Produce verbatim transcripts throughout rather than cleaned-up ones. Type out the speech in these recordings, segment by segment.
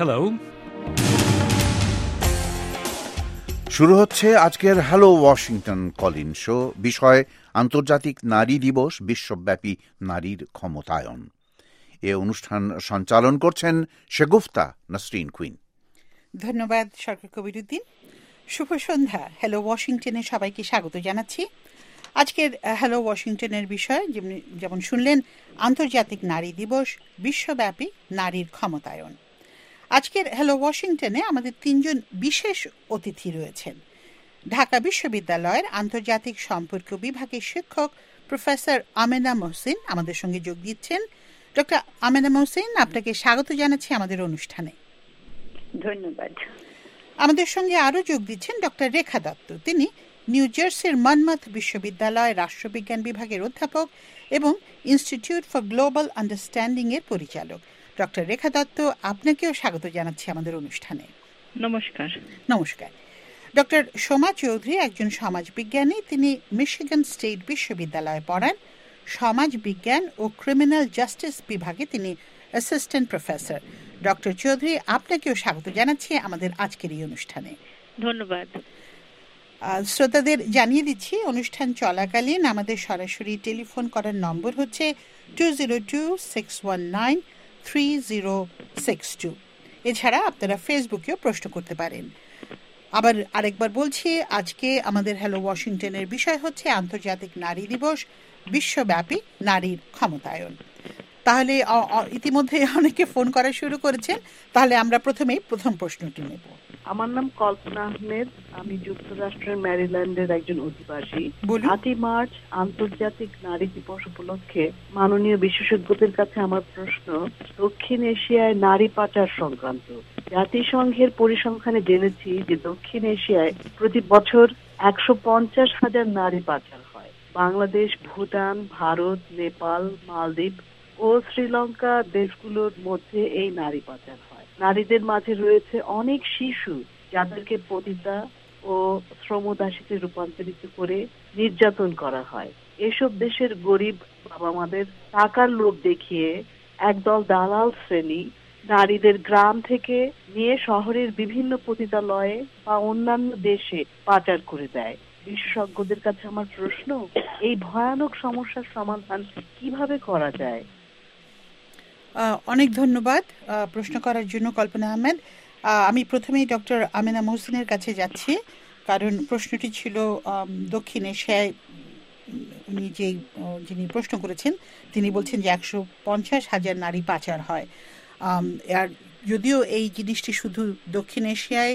Hello. শুরু হচ্ছে আজকের হ্যালো ওয়াশিংটন কলিন শো। বিষয় আন্তর্জাতিক নারী দিবস, বিশ্বব্যাপী নারীর ক্ষমতায়ন। এ অনুষ্ঠান সঞ্চালন করছেন শেগুফতা নাসরিন কুইন। ধন্যবাদ সরকার কবিরুদ্দিন। শুভ সন্ধ্যা। হ্যালো ওয়াশিংটনে সবাইকে স্বাগত জানাচ্ছি। আজকের হ্যালো ওয়াশিংটনের বিষয় যেমন শুনলেন, আন্তর্জাতিক নারী দিবস, বিশ্বব্যাপী নারীর ক্ষমতায়ন। আজকের হ্যালো ওয়াশিংটনে আমাদের তিনজন বিশেষ অতিথি রয়েছেন। ঢাকা বিশ্ববিদ্যালয়ের আন্তর্জাতিক সম্পর্ক বিভাগের শিক্ষক প্রফেসর আমেনা মহসিন আমাদের সঙ্গে যোগ দিচ্ছেন। ডক্টর আমেনা মহসিন, আপনাকে স্বাগত জানাচ্ছি আমাদের অনুষ্ঠানে। ধন্যবাদ। আমাদের সঙ্গে আরও যোগ দিচ্ছেন ডক্টর রেখা দত্ত। তিনি নিউ জার্সির মনমথ বিশ্ববিদ্যালয় রাষ্ট্রবিজ্ঞান বিভাগের অধ্যাপক এবং ইনস্টিটিউট ফর গ্লোবাল আন্ডারস্ট্যান্ডিং এর পরিচালক। ডক্টর রেখা দত্ত, আপনাকেও স্বাগত জানাচ্ছি আমাদের অনুষ্ঠানে। নমস্কার। নমস্কার। ডক্টর সোমা চৌধুরী একজন সমাজবিজ্ঞানী। তিনি মিশিগান স্টেট বিশ্ববিদ্যালয়ে পড়ান। সমাজ বিজ্ঞান ও ক্রিমিনাল জাস্টিস বিভাগে তিনি অ্যাসিস্ট্যান্ট প্রফেসর। ডক্টর চৌধুরী, আপনাকেও স্বাগত জানাচ্ছি আমাদের আজকের এই অনুষ্ঠানে। ধন্যবাদ। শ্রোতাদের জানিয়ে দিচ্ছি, অনুষ্ঠান চলাকালীন আমাদের সরাসরি টেলিফোন করার নম্বর হচ্ছে two zero two six one nine three zero six two. এছাড়া আপনারা ফেসবুকেও প্রশ্ন করতে পারেন। আবার আরেকবার বলছি, আজকে আমাদের হ্যালো ওয়াশিংটনের বিষয় হচ্ছে আন্তর্জাতিক নারী দিবস, বিশ্বব্যাপী নারীর ক্ষমতায়ন। তাহলে ইতিমধ্যে অনেকে ফোন করা শুরু করেছেন, তাহলে আমরা প্রথমেই প্রথম প্রশ্নটি নেব। আমার নাম কল্পনা আহমেদ, আমি যুক্তরাষ্ট্রের ম্যারিল্যান্ডের একজন অধিবাসী। আটই মার্চ আন্তর্জাতিক নারী দিবস উপলক্ষে মাননীয় বিশেষজ্ঞদের কাছে আমার প্রশ্ন দক্ষিণ এশিয়ায় নারী পাচার সংক্রান্ত। জাতিসংঘের পরিসংখ্যানে জেনেছি যে দক্ষিণ এশিয়ায় প্রতি বছর একশো পঞ্চাশ হাজার নারী পাচার হয়। বাংলাদেশ, ভুটান, ভারত, নেপাল, মালদ্বীপ ও শ্রীলঙ্কা দেশগুলোর মধ্যে এই নারী পাচার হয়। নারীদের মাঝে রয়েছে অনেক শিশু যাদেরকে পতিতা ও শ্রমদাসীতে রূপান্তরিত করে নির্যাতন করা হয়। এসব দেশের গরিব বাবা মাদের টাকার লোভ দেখিয়ে একদল দালাল শ্রেণী নারীদের গ্রাম থেকে নিয়ে শহরের বিভিন্ন পতিতালয়ে বা অন্যান্য দেশে পাচার করে দেয়। বিশেষজ্ঞদের কাছে আমার প্রশ্ন, এই ভয়ানক সমস্যার সমাধান কিভাবে করা যায়? অনেক ধন্যবাদ প্রশ্ন করার জন্য কল্পনা আহমেদ। আমি প্রথমেই ডক্টর আমেনা মহসিনের কাছে যাচ্ছি, কারণ প্রশ্নটি ছিল দক্ষিণ এশিয়ায়। উনি যে যিনি প্রশ্ন করেছেন তিনি বলছেন যে একশো পঞ্চাশ হাজার নারী পাচার হয়। আর যদিও এই জিনিসটি শুধু দক্ষিণ এশিয়ায়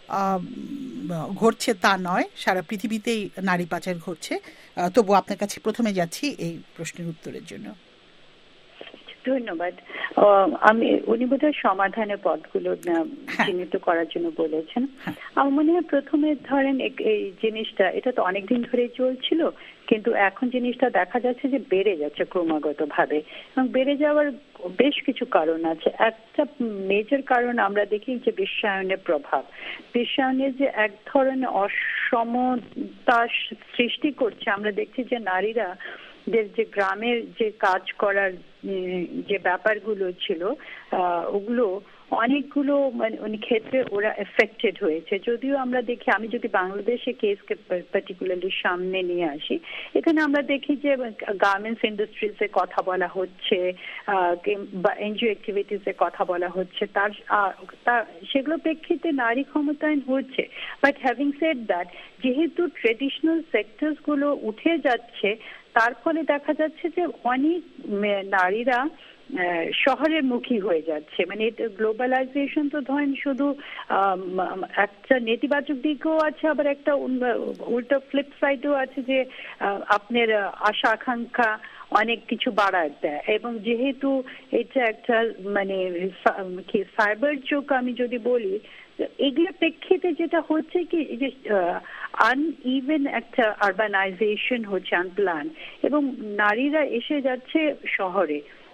ঘটছে তা নয়, সারা পৃথিবীতেই নারী পাচার ঘটছে। তবু আপনার কাছে প্রথমে যাচ্ছি এই প্রশ্নের উত্তরের জন্য। ধন্যবাদ। আমি উনি বোধহয় সমাধানের পথগুলো চিহ্নিত করার জন্য বলেছেন। আমার মনে হয় প্রথমে ধরেন এই জিনিসটা এটা তো অনেকদিন ধরেই চলছিল, কিন্তু এখন জিনিসটা দেখা যাচ্ছে যে বেড়ে যাচ্ছে ক্রমাগত ভাবে, এবং বেড়ে যাওয়ার বেশ কিছু কারণ আছে। একটা মেজর কারণ আমরা দেখি যে বিশ্বায়নের প্রভাব। বিশ্বায়নের যে এক ধরনের অসমতা সৃষ্টি করছে। আমরা দেখছি যে নারীরা যে গ্রামের যে কাজ করার যে ব্যাপারগুলো ছিল ওগুলো অনেকগুলো মানে ক্ষেত্রে ওরা এফেক্টেড হয়েছে। যদিও আমরা দেখি, আমি যদি বাংলাদেশে কেসকে পার্টিকুলারলি সামনে নিয়ে আসি, এখানে আমরা দেখি যে গার্মেন্টস ইন্ডাস্ট্রিজে কথা বলা হচ্ছে বা এনজিও অ্যাক্টিভিটিসে কথা বলা হচ্ছে, তার সেগুলো প্রেক্ষিতে নারী ক্ষমতায়ন হচ্ছে। বাট হ্যাভিং সেড দ্যাট, যেহেতু ট্রেডিশনাল সেক্টরস গুলো উঠে যাচ্ছে, তার ফলে দেখা যাচ্ছে যে অনেক নারীরা শহরের মুখী হয়ে যাচ্ছে। মানে গ্লোবালাইজেশন তো ধরেন শুধু একটা নেতিবাচক দিকও আছে, আবার একটা উল্টো ফ্লিপ সাইডও আছে, যে আপনার আশা আকাঙ্ক্ষা অনেক কিছু বাড়ায় দেয়। এবং যেহেতু এটা একটা মানে কি সাইবার যুগ, আমি যদি বলি, এগুলোর প্রেক্ষিতে যেটা হচ্ছে কি যে আনইভেন একটা আরবানাইজেশন হচ্ছে, আনপ্ল্যান, এবং নারীরা এসে যাচ্ছে শহরে।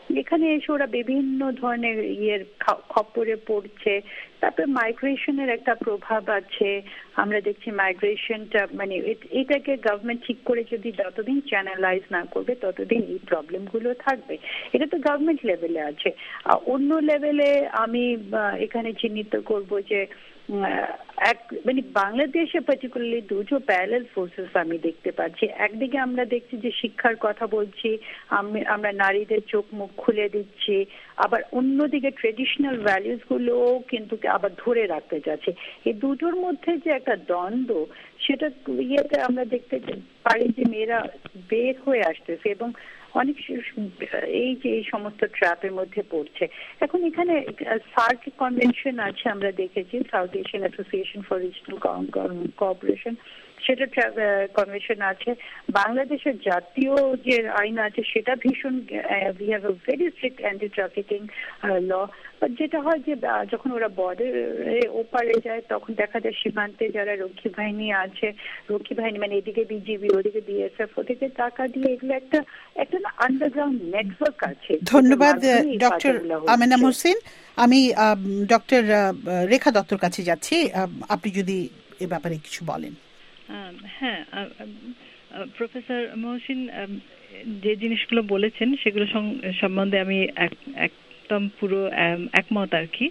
এখানে এসে ওরা বিভিন্ন ধরনের ইয়ের খপ্পরে পড়ছে। তারপরে মাইগ্রেশনের একটা প্রভাব আছে, আমরা দেখছি মাইগ্রেশনটা মানে এটাকে গভর্নমেন্ট ঠিক করে যদি যতদিন চ্যানেলাইজ না করবে ততদিন এই প্রবলেমগুলো থাকবে। এটা তো গভর্নমেন্ট লেভেলে আছে। অন্য লেভেলে আমি এখানে চিহ্নিত করব যে এক মানে বাংলাদেশে পার্টিকুলারলি দুটো প্যারালাল ফোর্সেস আমি দেখতে পাচ্ছি। একদিকে আমরা দেখছি যে শিক্ষার কথা বলছি, আমরা নারীদের চোখ মুখ খুলে দিচ্ছি, আবার অন্যদিকে ট্রেডিশনাল ভ্যালুস গুলো কিন্তু আবার ধরে রাখতে যাচ্ছে। এই দুটোর মধ্যে যে একটা দ্বন্দ্ব, সেটা ইয়েতে আমরা দেখতে পারি যে মেয়েরা বের হয়ে আসতেছে এবং অনেক এই যে এই সমস্ত ট্র্যাপের মধ্যে পড়ছে। এখন এখানে সার্ক কনভেনশন আছে, আমরা দেখেছি South Asian Association for Regional Cooperation, সেটা কনভেনশন আছে। বাংলাদেশের জাতীয় যে আইন আছে সেটা ভীষণ, we have a very strict anti trafficking law. যেটা হয় যে যখন ওরা বর্ডারে ওপারে যায় তখন দেখা যায় সীমান্তে যারা রক্ষী বাহিনী আছে, রক্ষী বাহিনী মানে এদিকে বিজিবি ওদিকে বিএসএফ, ওদিকে টাকা দিয়ে এগুলো একটা একটা আন্ডারগ্রাউন্ড নেটওয়ার্ক আছে। ধন্যবাদ ডক্টর আমেনা মোহসিন। আমি ডক্টর রেখা দত্তর কাছে যাচ্ছি, আপনি যদি এ ব্যাপারে কিছু বলেন। হ্যাঁ, প্রফেসর মহসিন যে জিনিসগুলো বলেছেন সেগুলো সম্বন্ধে আমি একদম পুরো একমত আর কি।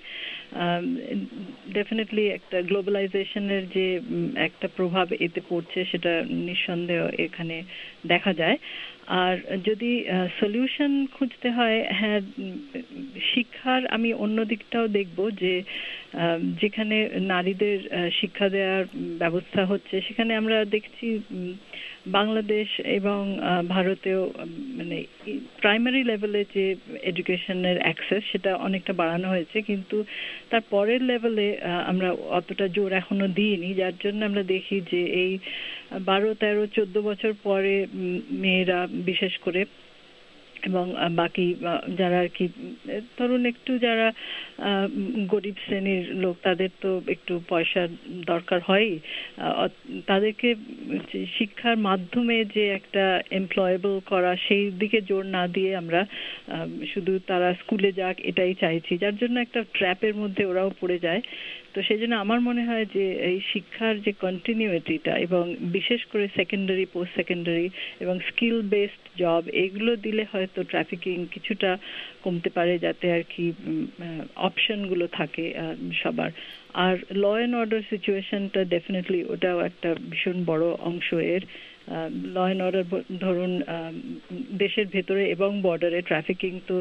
ডেফিনেটলি একটা গ্লোবালাইজেশনের যে একটা প্রভাব এতে পড়ছে সেটা নিঃসন্দেহ এখানে দেখা যায়। আর যদি সলিউশন খুঁজতে হয়, হ্যাঁ শিক্ষার আমি অন্য দিকটাও দেখব যে যেখানে নারীদের শিক্ষা দেওয়ার ব্যবস্থা হচ্ছে সেখানে আমরা দেখছি বাংলাদেশ এবং ভারতেও মানে প্রাইমারি লেভেলে যে এডুকেশনের অ্যাক্সেস সেটা অনেকটা বাড়ানো হয়েছে, কিন্তু তার পরের লেভেলে আমরা অতটা জোর এখনো দিইনি, যার জন্য আমরা দেখি যে এই বারো তেরো চোদ্দ বছর পরে মেয়েরা বিশেষ করে এবং বাকি যারা আর কি ধরুন একটু যারা গরিব শ্রেণীর লোক তাদের তো একটু পয়সার দরকার হয়, তাদেরকে শিক্ষার মাধ্যমে যে একটা এমপ্লয়েবল করা সেই দিকে জোর না দিয়ে আমরা শুধু তারা স্কুলে যাক এটাই চাইছি, যার জন্য একটা ট্র্যাপের মধ্যে ওরাও পড়ে যায়। তো সেই জন্য আমার মনে হয় যে এই শিক্ষার যে কন্টিনিউটিটা এবং বিশেষ করে সেকেন্ডারি পোস্ট সেকেন্ডারি এবং স্কিল বেসড জব এগুলো দিলে হয়তো ট্রাফিকিং কিছুটা কমতে পারে, যাতে আর কি অপশনগুলো থাকে সবার। আর ল অ্যান্ড অর্ডার সিচুয়েশনটা ডেফিনেটলি ওটাও একটা ভীষণ বড় অংশ এর। ল অ্যান্ড অর্ডার ধরুন দেশের ভেতরে এবং বর্ডারে ট্রাফিকিং তো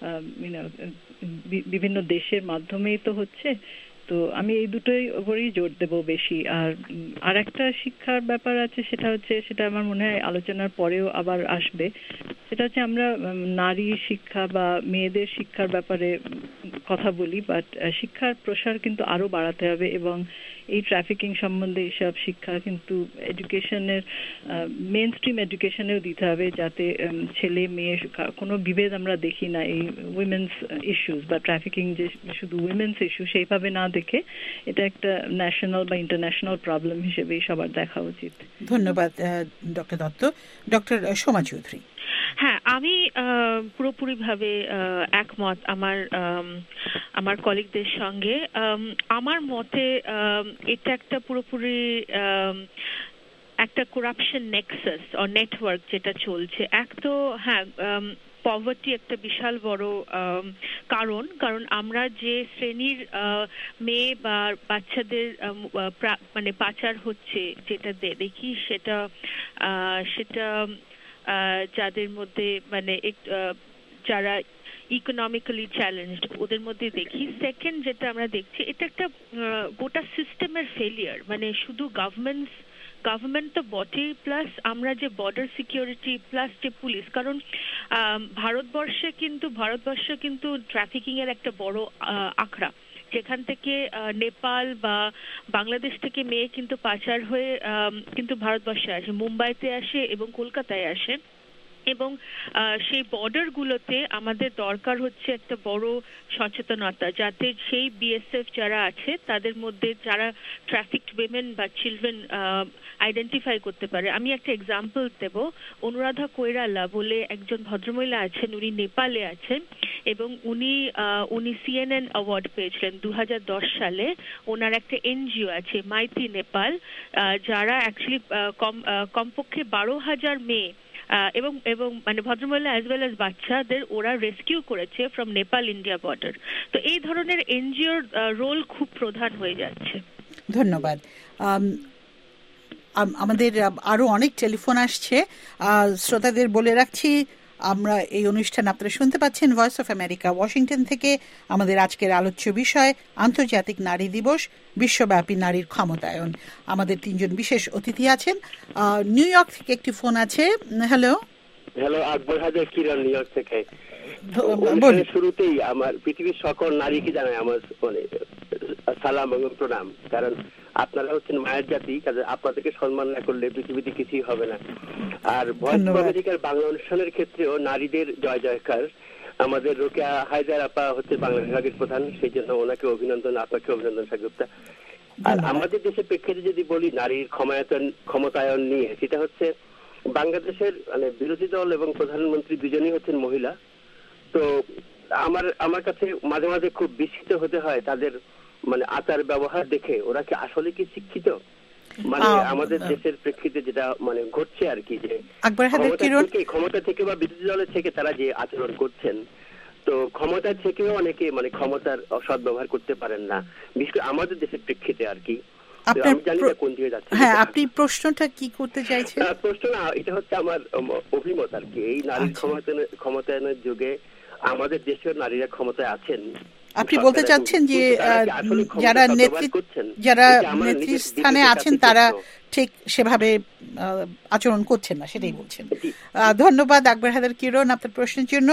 বিভিন্ন দেশের মাধ্যমেই তো হচ্ছে। তো আমি এই দুটোই উপরেই জোর দেবো বেশি। আর আর একটা শিক্ষার ব্যাপার আছে, সেটা হচ্ছে সেটা আমার মনে হয় আলোচনার পরেও আবার আসবে, সেটা হচ্ছে আমরা নারী শিক্ষা বা মেয়েদের শিক্ষার ব্যাপারে কথা বলি, বাট শিক্ষার প্রসার কিন্তু আরো বাড়াতে হবে এবং এই ট্রাফিকিং সম্বন্ধে এইসব শিক্ষা কিন্তু এডুকেশনের মেইন স্ট্রিম এডুকেশনেও দিতে হবে, যাতে ছেলে মেয়ে কোনো বিভেদ আমরা দেখি না। এই উইমেন্স ইস্যুস বা ট্রাফিকিং যে শুধু উইমেন্স ইস্যু সেইভাবে না দেখে এটা একটা ন্যাশনাল বা ইন্টারন্যাশনাল প্রবলেম হিসেবেই সবার দেখা উচিত। ধন্যবাদ ডক্টর দত্ত। ডক্টর সোমা চৌধুরী। হ্যাঁ, আমি পুরোপুরিভাবে একমত আমার আমার কলিগদের সঙ্গে। আমার মতে এটা একটা পুরোপুরি একটা করাপশন নেক্সাস ও নেটওয়ার্ক যেটা চলছে। এক তো হ্যাঁ পভার্টি একটা বিশাল বড় কারণ, কারণ আমরা যে শ্রেণীর মেয়ে বা বাচ্চাদের মানে পাচার হচ্ছে যেটা দেখি সেটা সেটা যাদের মধ্যে মানে যারা ইকোনমিক্যালি চ্যালেঞ্জড ওদের মধ্যে দেখি। সেকেন্ড যেটা আমরা দেখছি এটা একটা গোটা সিস্টেমের ফেলিয়ার, মানে শুধু গভর্নমেন্টস গভর্নমেন্ট তো বটেই, প্লাস আমরা যে বর্ডার সিকিউরিটি প্লাস যে পুলিশ, কারণ ভারতবর্ষে কিন্তু ভারতবর্ষে কিন্তু ট্রাফিকিং এর একটা বড় আখড়া, যেখান থেকে নেপাল বা বাংলাদেশ থেকে মেয়ে কিন্তু পাচার হয়ে কিন্তু ভারতবর্ষে আসে, মুম্বাইতে আসে এবং কলকাতায় আসে। এবং সেই বর্ডারগুলোতে আমাদের দরকার হচ্ছে একটা বড় সচেতনতা, যাতে সেই বিএসএফ যারা আছে তাদের মধ্যে যারা ট্রাফিকড উইমেন বা চিলড্রেন আইডেন্টিফাই করতে পারে। আমি একটা এক্সাম্পল দেব। অনুরাধা কৈরালা বলে একজন ভদ্রমহিলা আছেন, উনি নেপালে আছেন এবং উনি উনি সিএনএন অ্যাওয়ার্ড পেয়েছিলেন দু হাজার দশ সালে। ওনার একটা এনজিও আছে মাইতি নেপাল, যারা অ্যাকচুয়ালি কম কমপক্ষে বারো হাজার মেয়ে এবং এবং মানে ভদ্রমহিলা অ্যাজ ওয়েল অ্যাজ বাচ্চাদের ওরা রেস্কিউ করেছে ফ্রম নেপাল ইন্ডিয়া বর্ডার। তো এই ধরনের এনজিওর রোল খুব প্রধান হয়ে যাচ্ছে। ধন্যবাদ। আমাদের আরো অনেক টেলিফোন আসছে, শ্রোতাদের বলে রাখছি আমরা এই অনুষ্ঠান আপনারা শুনতে পাচ্ছেন ভয়েস অফ আমেরিকা ওয়াশিংটন থেকে। আমাদের আজকের আলোচ্য বিষয় আন্তর্জাতিক নারী দিবস, বিশ্বব্যাপী নারীর ক্ষমতায়ন। আমাদের তিনজন বিশেষ অতিথি আছেন। নিউ ইয়র্ক থেকে একটি ফোন আছে। হ্যালো হ্যালো আকবর হাজার কিরণ, নিউ ইয়র্ক থেকে। শুরুতেই আমার পৃথিবীর সকল নারীকে জানাই আমার মানে সালাম এবং প্রণাম, কারণ আপনারা হচ্ছেন মায়ের জাতি, কাজে আপনাদেরকে সম্মান না করলে পৃথিবীতে কিছুই হবে না। আর ভয়েস অফ আমেরিকার বাংলা অনুষ্ঠানের ক্ষেত্রেও নারীদের জয় জয়কার। আমাদের রোকেয়া হায়দার আপা হচ্ছে বাংলা বিভাগের প্রধান, সেই জন্য ওনাকে অভিনন্দন, আপনাকে অভিনন্দন স্বাগত। আর আমাদের দেশের প্রেক্ষিতে যদি বলি নারীর ক্ষমতায়ন ক্ষমতায়ন নিয়ে, সেটা হচ্ছে বাংলাদেশের মানে বিরোধী দল এবং প্রধানমন্ত্রী দুজনেই হচ্ছেন মহিলা। তো আমার আমার কাছে মাঝে মাঝে খুব বিস্মিত হতে হয় তাদের মানে আচার ব্যবহার দেখে। ওরা কি আসলে কি শিক্ষিত? মানে আমাদের দেশের প্রেক্ষিতে যেটা মানে ঘটছে আর কি, যে ক্ষমতা থেকে বা বিরোধী দলের থেকে তারা যে আচরণ করছেন, তো ক্ষমতা থেকেও অনেকে মানে ক্ষমতার অসৎ ব্যবহার করতে পারেন না, বিশেষ করে আমাদের দেশের প্রেক্ষিতে আর কি। আমি জানি না কোন দিকে যাচ্ছে। হ্যাঁ, আপনি প্রশ্নটা কি করতে চাইছেন? প্রশ্ন না, এটা হচ্ছে আমার অভিমত আর কি। এই নারী ক্ষমতায়নের ক্ষমতায়নের যুগে আমাদের দেশের নারীরা ক্ষমতায় আছেন। আপনি বলতে চাচ্ছেন যে যারা নেতৃত্ব যারা নেতৃস্থানে আছেন তারা ঠিক সেভাবে আচরণ করছেন না, সেটাই বলছেন। ধন্যবাদ আকবর হায়দার কিরণ আপনার প্রশ্নের জন্য।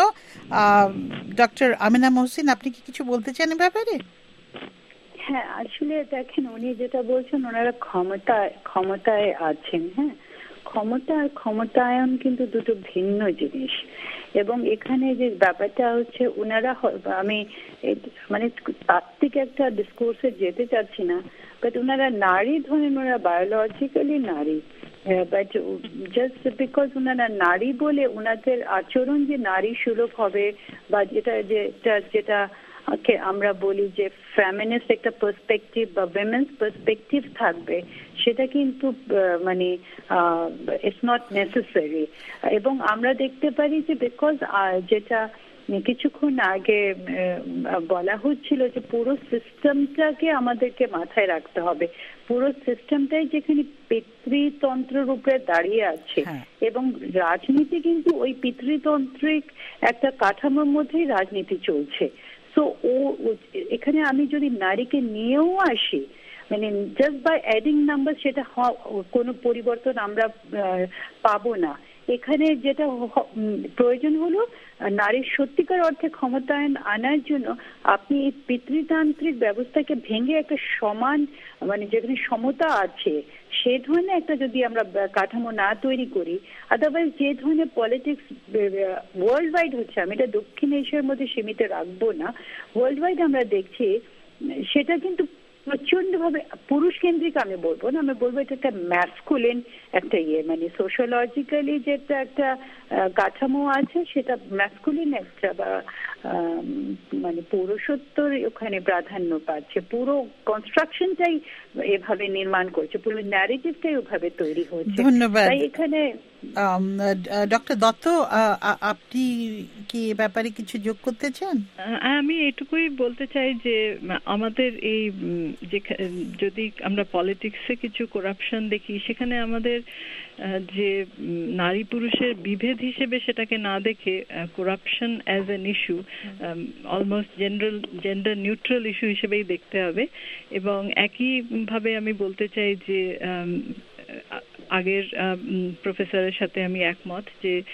ডক্টর আমিনা মহসিন, আপনি কি কিছু বলতে চান এ ব্যাপারে? হ্যাঁ, আসলে দেখেন উনি যেটা বলছেন, ওনারা ক্ষমতায় ক্ষমতায় আছেন। হ্যাঁ, ক্ষমতা আর ক্ষমতায়ন কিন্তু দুটো ভিন্ন জিনিস। এবং এখানে যে ব্যাপারটা হচ্ছে ওনারা, আমি মানে তাত্ত্বিক একটা ডিসকোর্সে যেতে চাচ্ছি না, বাট ওনারা নারী ধরেন, ওনারা বায়োলজিক্যালি নারী, বাট জাস্ট বিকজ ওনারা নারী বলে ওনাদের আচরণ যে নারী সুলভ হবে, বা যেটা যেটা যেটা আমরা বলি যে ফেমিনিস্ট একটা পার্সপেক্টিভ বা উইমেন্স পার্সপেক্টিভ থাকবে, সেটা কিন্তু মানে ইটস নট নেসেসারি। এবং আমরা দেখতে পারি যে বিকজ যেটা কিছুক্ষণ আগে বলা হচ্ছিল যে পুরো সিস্টেমটাকে আমাদেরকে মাথায় রাখতে হবে। পুরো সিস্টেমটাই যেখানে পিতৃতন্ত্রের উপরে দাঁড়িয়ে আছে, এবং রাজনীতি কিন্তু ওই পিতৃতন্ত্রিক একটা কাঠামোর মধ্যেই রাজনীতি চলছে। তো ও এখানে আমি যদি নারীকে নিয়েও আসি, মানে জাস্ট বাই অ্যাডিং নাম্বার, সেটা কোনো পরিবর্তন আমরা পাবো না। এখানে যেটা প্রয়োজন হলো নারীর সত্যিকার অর্থে ক্ষমতায়ন আনার জন্য আপনি এই পিতৃতান্ত্রিক ব্যবস্থাকে ভেঙে একটা সমান, মানে যেখানে সমতা আছে সে ধরনের একটা যদি আমরা কাঠামো না তৈরি করি, আদারওয়াইজ যে ধরনের পলিটিক্স ওয়ার্ল্ড ওয়াইড হচ্ছে, আমি এটা দক্ষিণ এশিয়ার মধ্যে সীমিত রাখবো না, ওয়ার্ল্ড ওয়াইড আমরা দেখছি, সেটা কিন্তু প্রচন্ড ভাবে পুরুষ কেন্দ্রিক। আমি বলবো না, আমি বলবো এটা একটা ম্যাসকুলিন একটা ইয়ে, মানে সোশ্যালজিক্যালি যেটা একটা কাঠামো আছে সেটা ম্যাসকুলিন একটা, বা মানে পুরুষত্বর ওখানে প্রাধান্য পাচ্ছে। পুরো কনস্ট্রাকশনটাই এভাবে নির্মাণ করছে, পুরো ন্যারেটিভটাই ওভাবে তৈরি হচ্ছে। ধন্যবাদ। তাই এখানে ডক্টর দত্ত, আপনি কি এ ব্যাপারে কিছু যোগ করতে চান? আমি এটুকুই বলতে চাই যে আমাদের এই যে যদি আমরা পলিটিক্সে কিছু করাপশন দেখি, সেখানে আমাদের যে নারী পুরুষের বিভেদ হিসেবে সেটাকে না দেখে corruption as an issue, almost gender gender neutral issue হিসেবেই দেখতে হবে। এবং একইভাবে আমি বলতে চাই যে আগের প্রফেসরের সাথে আমি একমত যে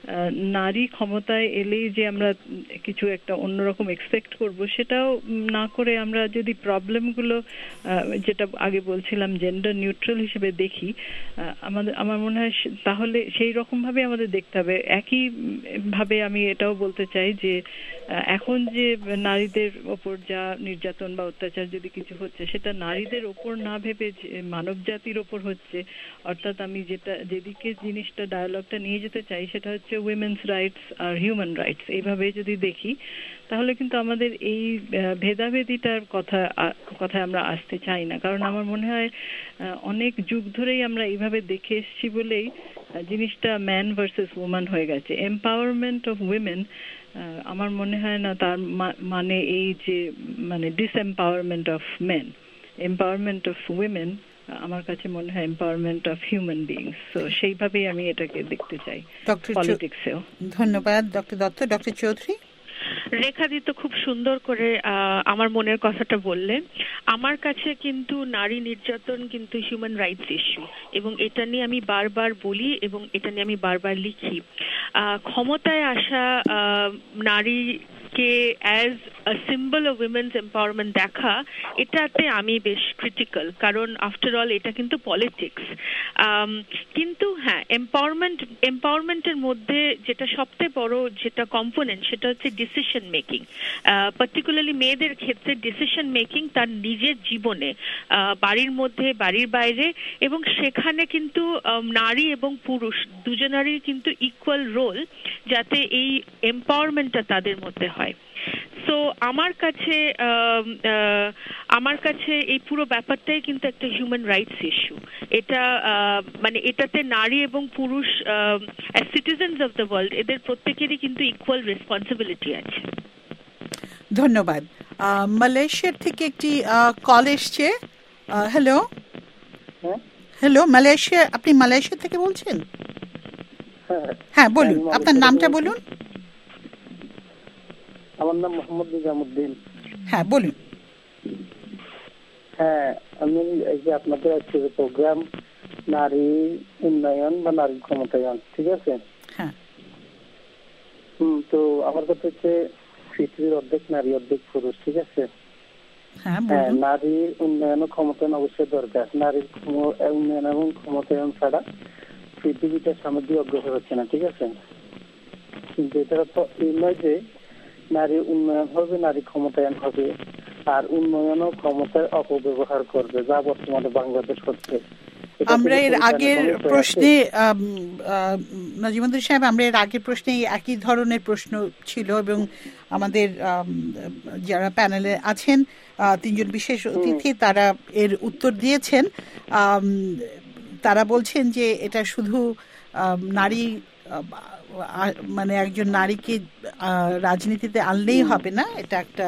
নারী ক্ষমতায় এলেই যে আমরা কিছু একটা অন্যরকম এক্সপেক্ট করব সেটাও না করে আমরা যদি প্রবলেমগুলো যেটা আগে বলছিলাম জেন্ডার নিউট্রাল হিসেবে দেখি আমাদের আমার মনে হয় তাহলে সেই রকম ভাবে আমাদের দেখতে হবে। একই ভাবে আমি এটাও বলতে চাই যে এখন যে নারীদের ওপর যা নির্যাতন বা অত্যাচার যদি কিছু হচ্ছে সেটা নারীদের ওপর না ভেবে মানব জাতির ওপর হচ্ছে, অর্থাৎ আমি যেটা যেদিকে জিনিসটা ডায়ালগটা নিয়ে যেতে চাই সেটা হচ্ছে উইমেন্স রাইটস আর হিউম্যান রাইটস। এইভাবে যদি দেখি তাহলে কিন্তু আমাদের এই ভেদাভেদিটার কথা কথায় আমরা আসতে চাই না, কারণ আমার মনে হয় অনেক যুগ ধরেই আমরা এইভাবে দেখে এসেছি বলেই জিনিসটা ম্যান ভার্সেস ওম্যান হয়ে গেছে। এম্পাওয়ারমেন্ট অফ উইমেন আমার মনে হয় না তার মানে এই যে মানে disempowerment of men. Empowerment of women আমার কাছে মনে হয় এম্পাওয়ারমেন্ট অফ হিউম্যান বিইংস। তো সেইভাবেই আমি এটাকে দেখতে চাই পলিটিক্সেও। ধন্যবাদ ডক্টর দত্ত। ডক্টর চৌধুরী? রেখাদি তো খুব সুন্দর করে আমার মনের কথাটা বললেন। আমার কাছে কিন্তু নারী নির্যাতন কিন্তু হিউম্যান রাইটস ইস্যু, এবং এটা নিয়ে আমি বারবার বলি এবং এটা নিয়ে আমি বারবার লিখি। ক্ষমতায় আসা নারী কে as a symbol of women's empowerment দেখা, এটাতে আমি বেশ ক্রিটিক্যাল, কারণ আফটার অল এটা কিন্তু পলিটিক্স। কিন্তু হ্যাঁ, এম্পাওয়ারমেন্ট এম্পাওয়ারমেন্টের মধ্যে যেটা সবচেয়ে বড় যেটা কম্পোনেন্ট সেটা হচ্ছে ডিসিশন মেকিং। পার্টিকুলারলি মেয়েদের ক্ষেত্রে ডিসিশন মেকিং তার নিজের জীবনে, বাড়ির মধ্যে বাড়ির বাইরে, এবং সেখানে কিন্তু নারী এবং পুরুষ দুজনারই কিন্তু ইকুয়াল রোল, যাতে এই এম্পাওয়ারমেন্টটা তাদের মধ্যে হয়। সো আমার কাছে আমার কাছে এই পুরো ব্যাপারটাই কিন্তু একটা হিউম্যান রাইটস ইস্যু। এটা মানে এটাতে নারী এবং পুরুষ as citizens of the world এদের প্রত্যেকেরই কিন্তু ইকুয়াল রেসপন্সিবিলিটি আছে। ধন্যবাদ। মালয়েশিয়ার থেকে একটি কল এসছে। হ্যালো হ্যালো মালয়েশিয়া, আপনি মালয়েশিয়া থেকে বলছেন? হ্যাঁ বলুন, আপনার নামটা বলুন। আমার নাম মোহাম্মদ নিজামুদ্দিন। হ্যাঁ বলুন। হ্যাঁ, আমি এই যে আপনাদের আজকে প্রোগ্রাম নারী উন্নয়ন বা নারী ক্ষমতায়ন, ঠিক আছে? হ্যাঁ। হুম, তো আমার কথা হচ্ছে পৃথিবীর অর্ধেক নারী অর্ধেক পুরুষ, ঠিক আছে? হ্যাঁ, নারী উন্নয়ন ও ক্ষমতায়ন অবশ্যই দরকার। নারীর উন্নয়ন এবং ক্ষমতায়ন ছাড়া পৃথিবীটা সামগ্রিক অগ্রসর হচ্ছে না, ঠিক আছে? কিন্তু এটা তো এই নয় যে নারী উন্নয়ন হবে, নারী ক্ষমতায়ন হবে, আর উন্নয়ন ও ক্ষমতার অপব্যবহার করবে, যা বর্তমানে বাংলাদেশ হচ্ছে। আমরা এর আগের প্রশ্নে নাজিমুদ্দিন সাহেব, আমরা এর আগের প্রশ্নে একই ধরনের প্রশ্ন ছিল, এবং আমাদের যারা প্যানেলে আছেন তিনজন বিশেষ অতিথি তারা এর উত্তর দিয়েছেন। তারা বলছেন যে এটা শুধু নারী মানে একজন নারীকে রাজনীতিতে আনলেই হবে না, এটা একটা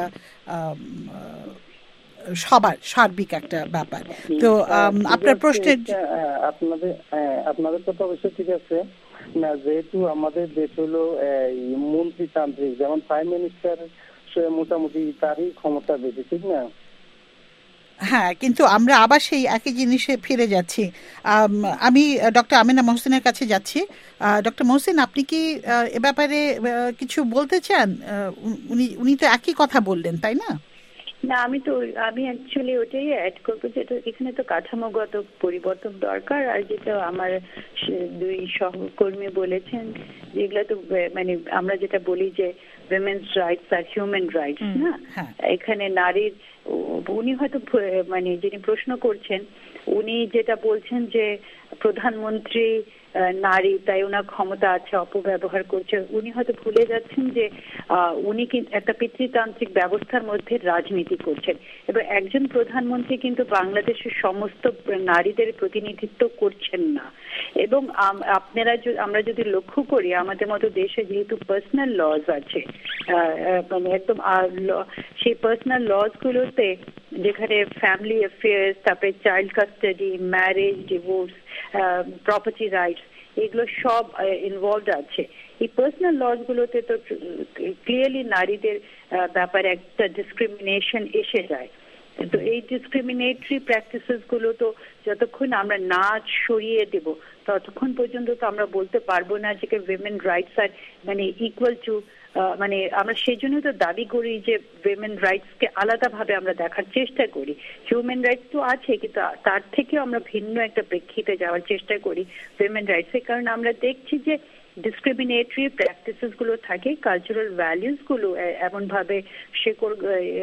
সবার সার্বিক একটা ব্যাপার। তো আপনার প্রশ্নের আপনাদের আপনাদের কথা অবশ্যই ঠিক আছে না, যেহেতু আমাদের দেশ হলো মন্ত্রীতান্ত্রিক, যেমন প্রাইম মিনিস্টার মোটামুটি তারই ক্ষমতা বেশি, ঠিক না? হ্যাঁ, কিন্তু আমরা আবার সেই একই জিনিসে ফিরে যাচ্ছি। আমি ডক্টর আমিনা মহসিনের কাছে যাচ্ছি। ডক্টর মহসিন, আপনি কি এ ব্যাপারে কিছু বলতে চান? উনি উনি তো একই কথা বললেন, তাই না? না, আমি তো আমি অ্যাকচুয়ালি ওটাই অ্যাড করবো, যেটা এখানে তো কাঠামোগত পরিবর্তন দরকার, আর যেটা আমার দুই সহকর্মী বলেছেন যেগুলো তো মানে আমরা যেটা বলি যে উইমেন্স রাইটস আর হিউম্যান রাইটস, না এখানে নারীর, উনি হয়তো মানে যিনি প্রশ্ন করছেন উনি যেটা বলছেন যে প্রধানমন্ত্রী নারী, তাই ওনার ক্ষমতা আছে, অপব্যবহার করছে, উনি হয়তো ভুলে যাচ্ছেন যে উনি কিন্তু একটা পিতৃতান্ত্রিক ব্যবস্থার মধ্যে রাজনীতি করছেন, এবং একজন প্রধানমন্ত্রী কিন্তু বাংলাদেশের সমস্ত নারীদের প্রতিনিধিত্ব করছেন না। এবং আপনারা আমরা যদি লক্ষ্য করি, আমাদের মতো দেশে যেহেতু পার্সোনাল লজ আছে, মানে একদম সেই পার্সোনাল লজ গুলোতে যেখানে ফ্যামিলি অ্যাফেয়ার্স, তারপরে child custody, marriage, divorce, property rights, এগুলো সব ইনভলভড আছে। এই পার্সোনাল লজ গুলোতে তো ক্লিয়ারলি নারীদের ব্যাপারে একটা ডিসক্রিমিনেশন এসে যায়। তো এই ডিসক্রিমিনেটরি প্র্যাকটিসেস গুলো তো যতক্ষণ আমরা না সরিয়ে দেব ততক্ষণ পর্যন্ত তো আমরা বলতে পারবো না যে উইমেন রাইটস আর মানে ইকুয়াল টু, মানে আমরা সেই জন্য তো দাবি করি যে উইমেন রাইটস কে আলাদা ভাবে আমরা দেখার চেষ্টা করি। হিউম্যান রাইটস তো আছে, কিন্তু তার থেকেও আমরা ভিন্ন একটা প্রেক্ষিতে যাওয়ার চেষ্টা করি উইমেন রাইটস এর, কারণ আমরা দেখছি যে ডিসক্রিমিনেটরি প্র্যাকটিসেস গুলো থাকে, কালচারাল ভ্যালিউস গুলো এমন ভাবে শেকড়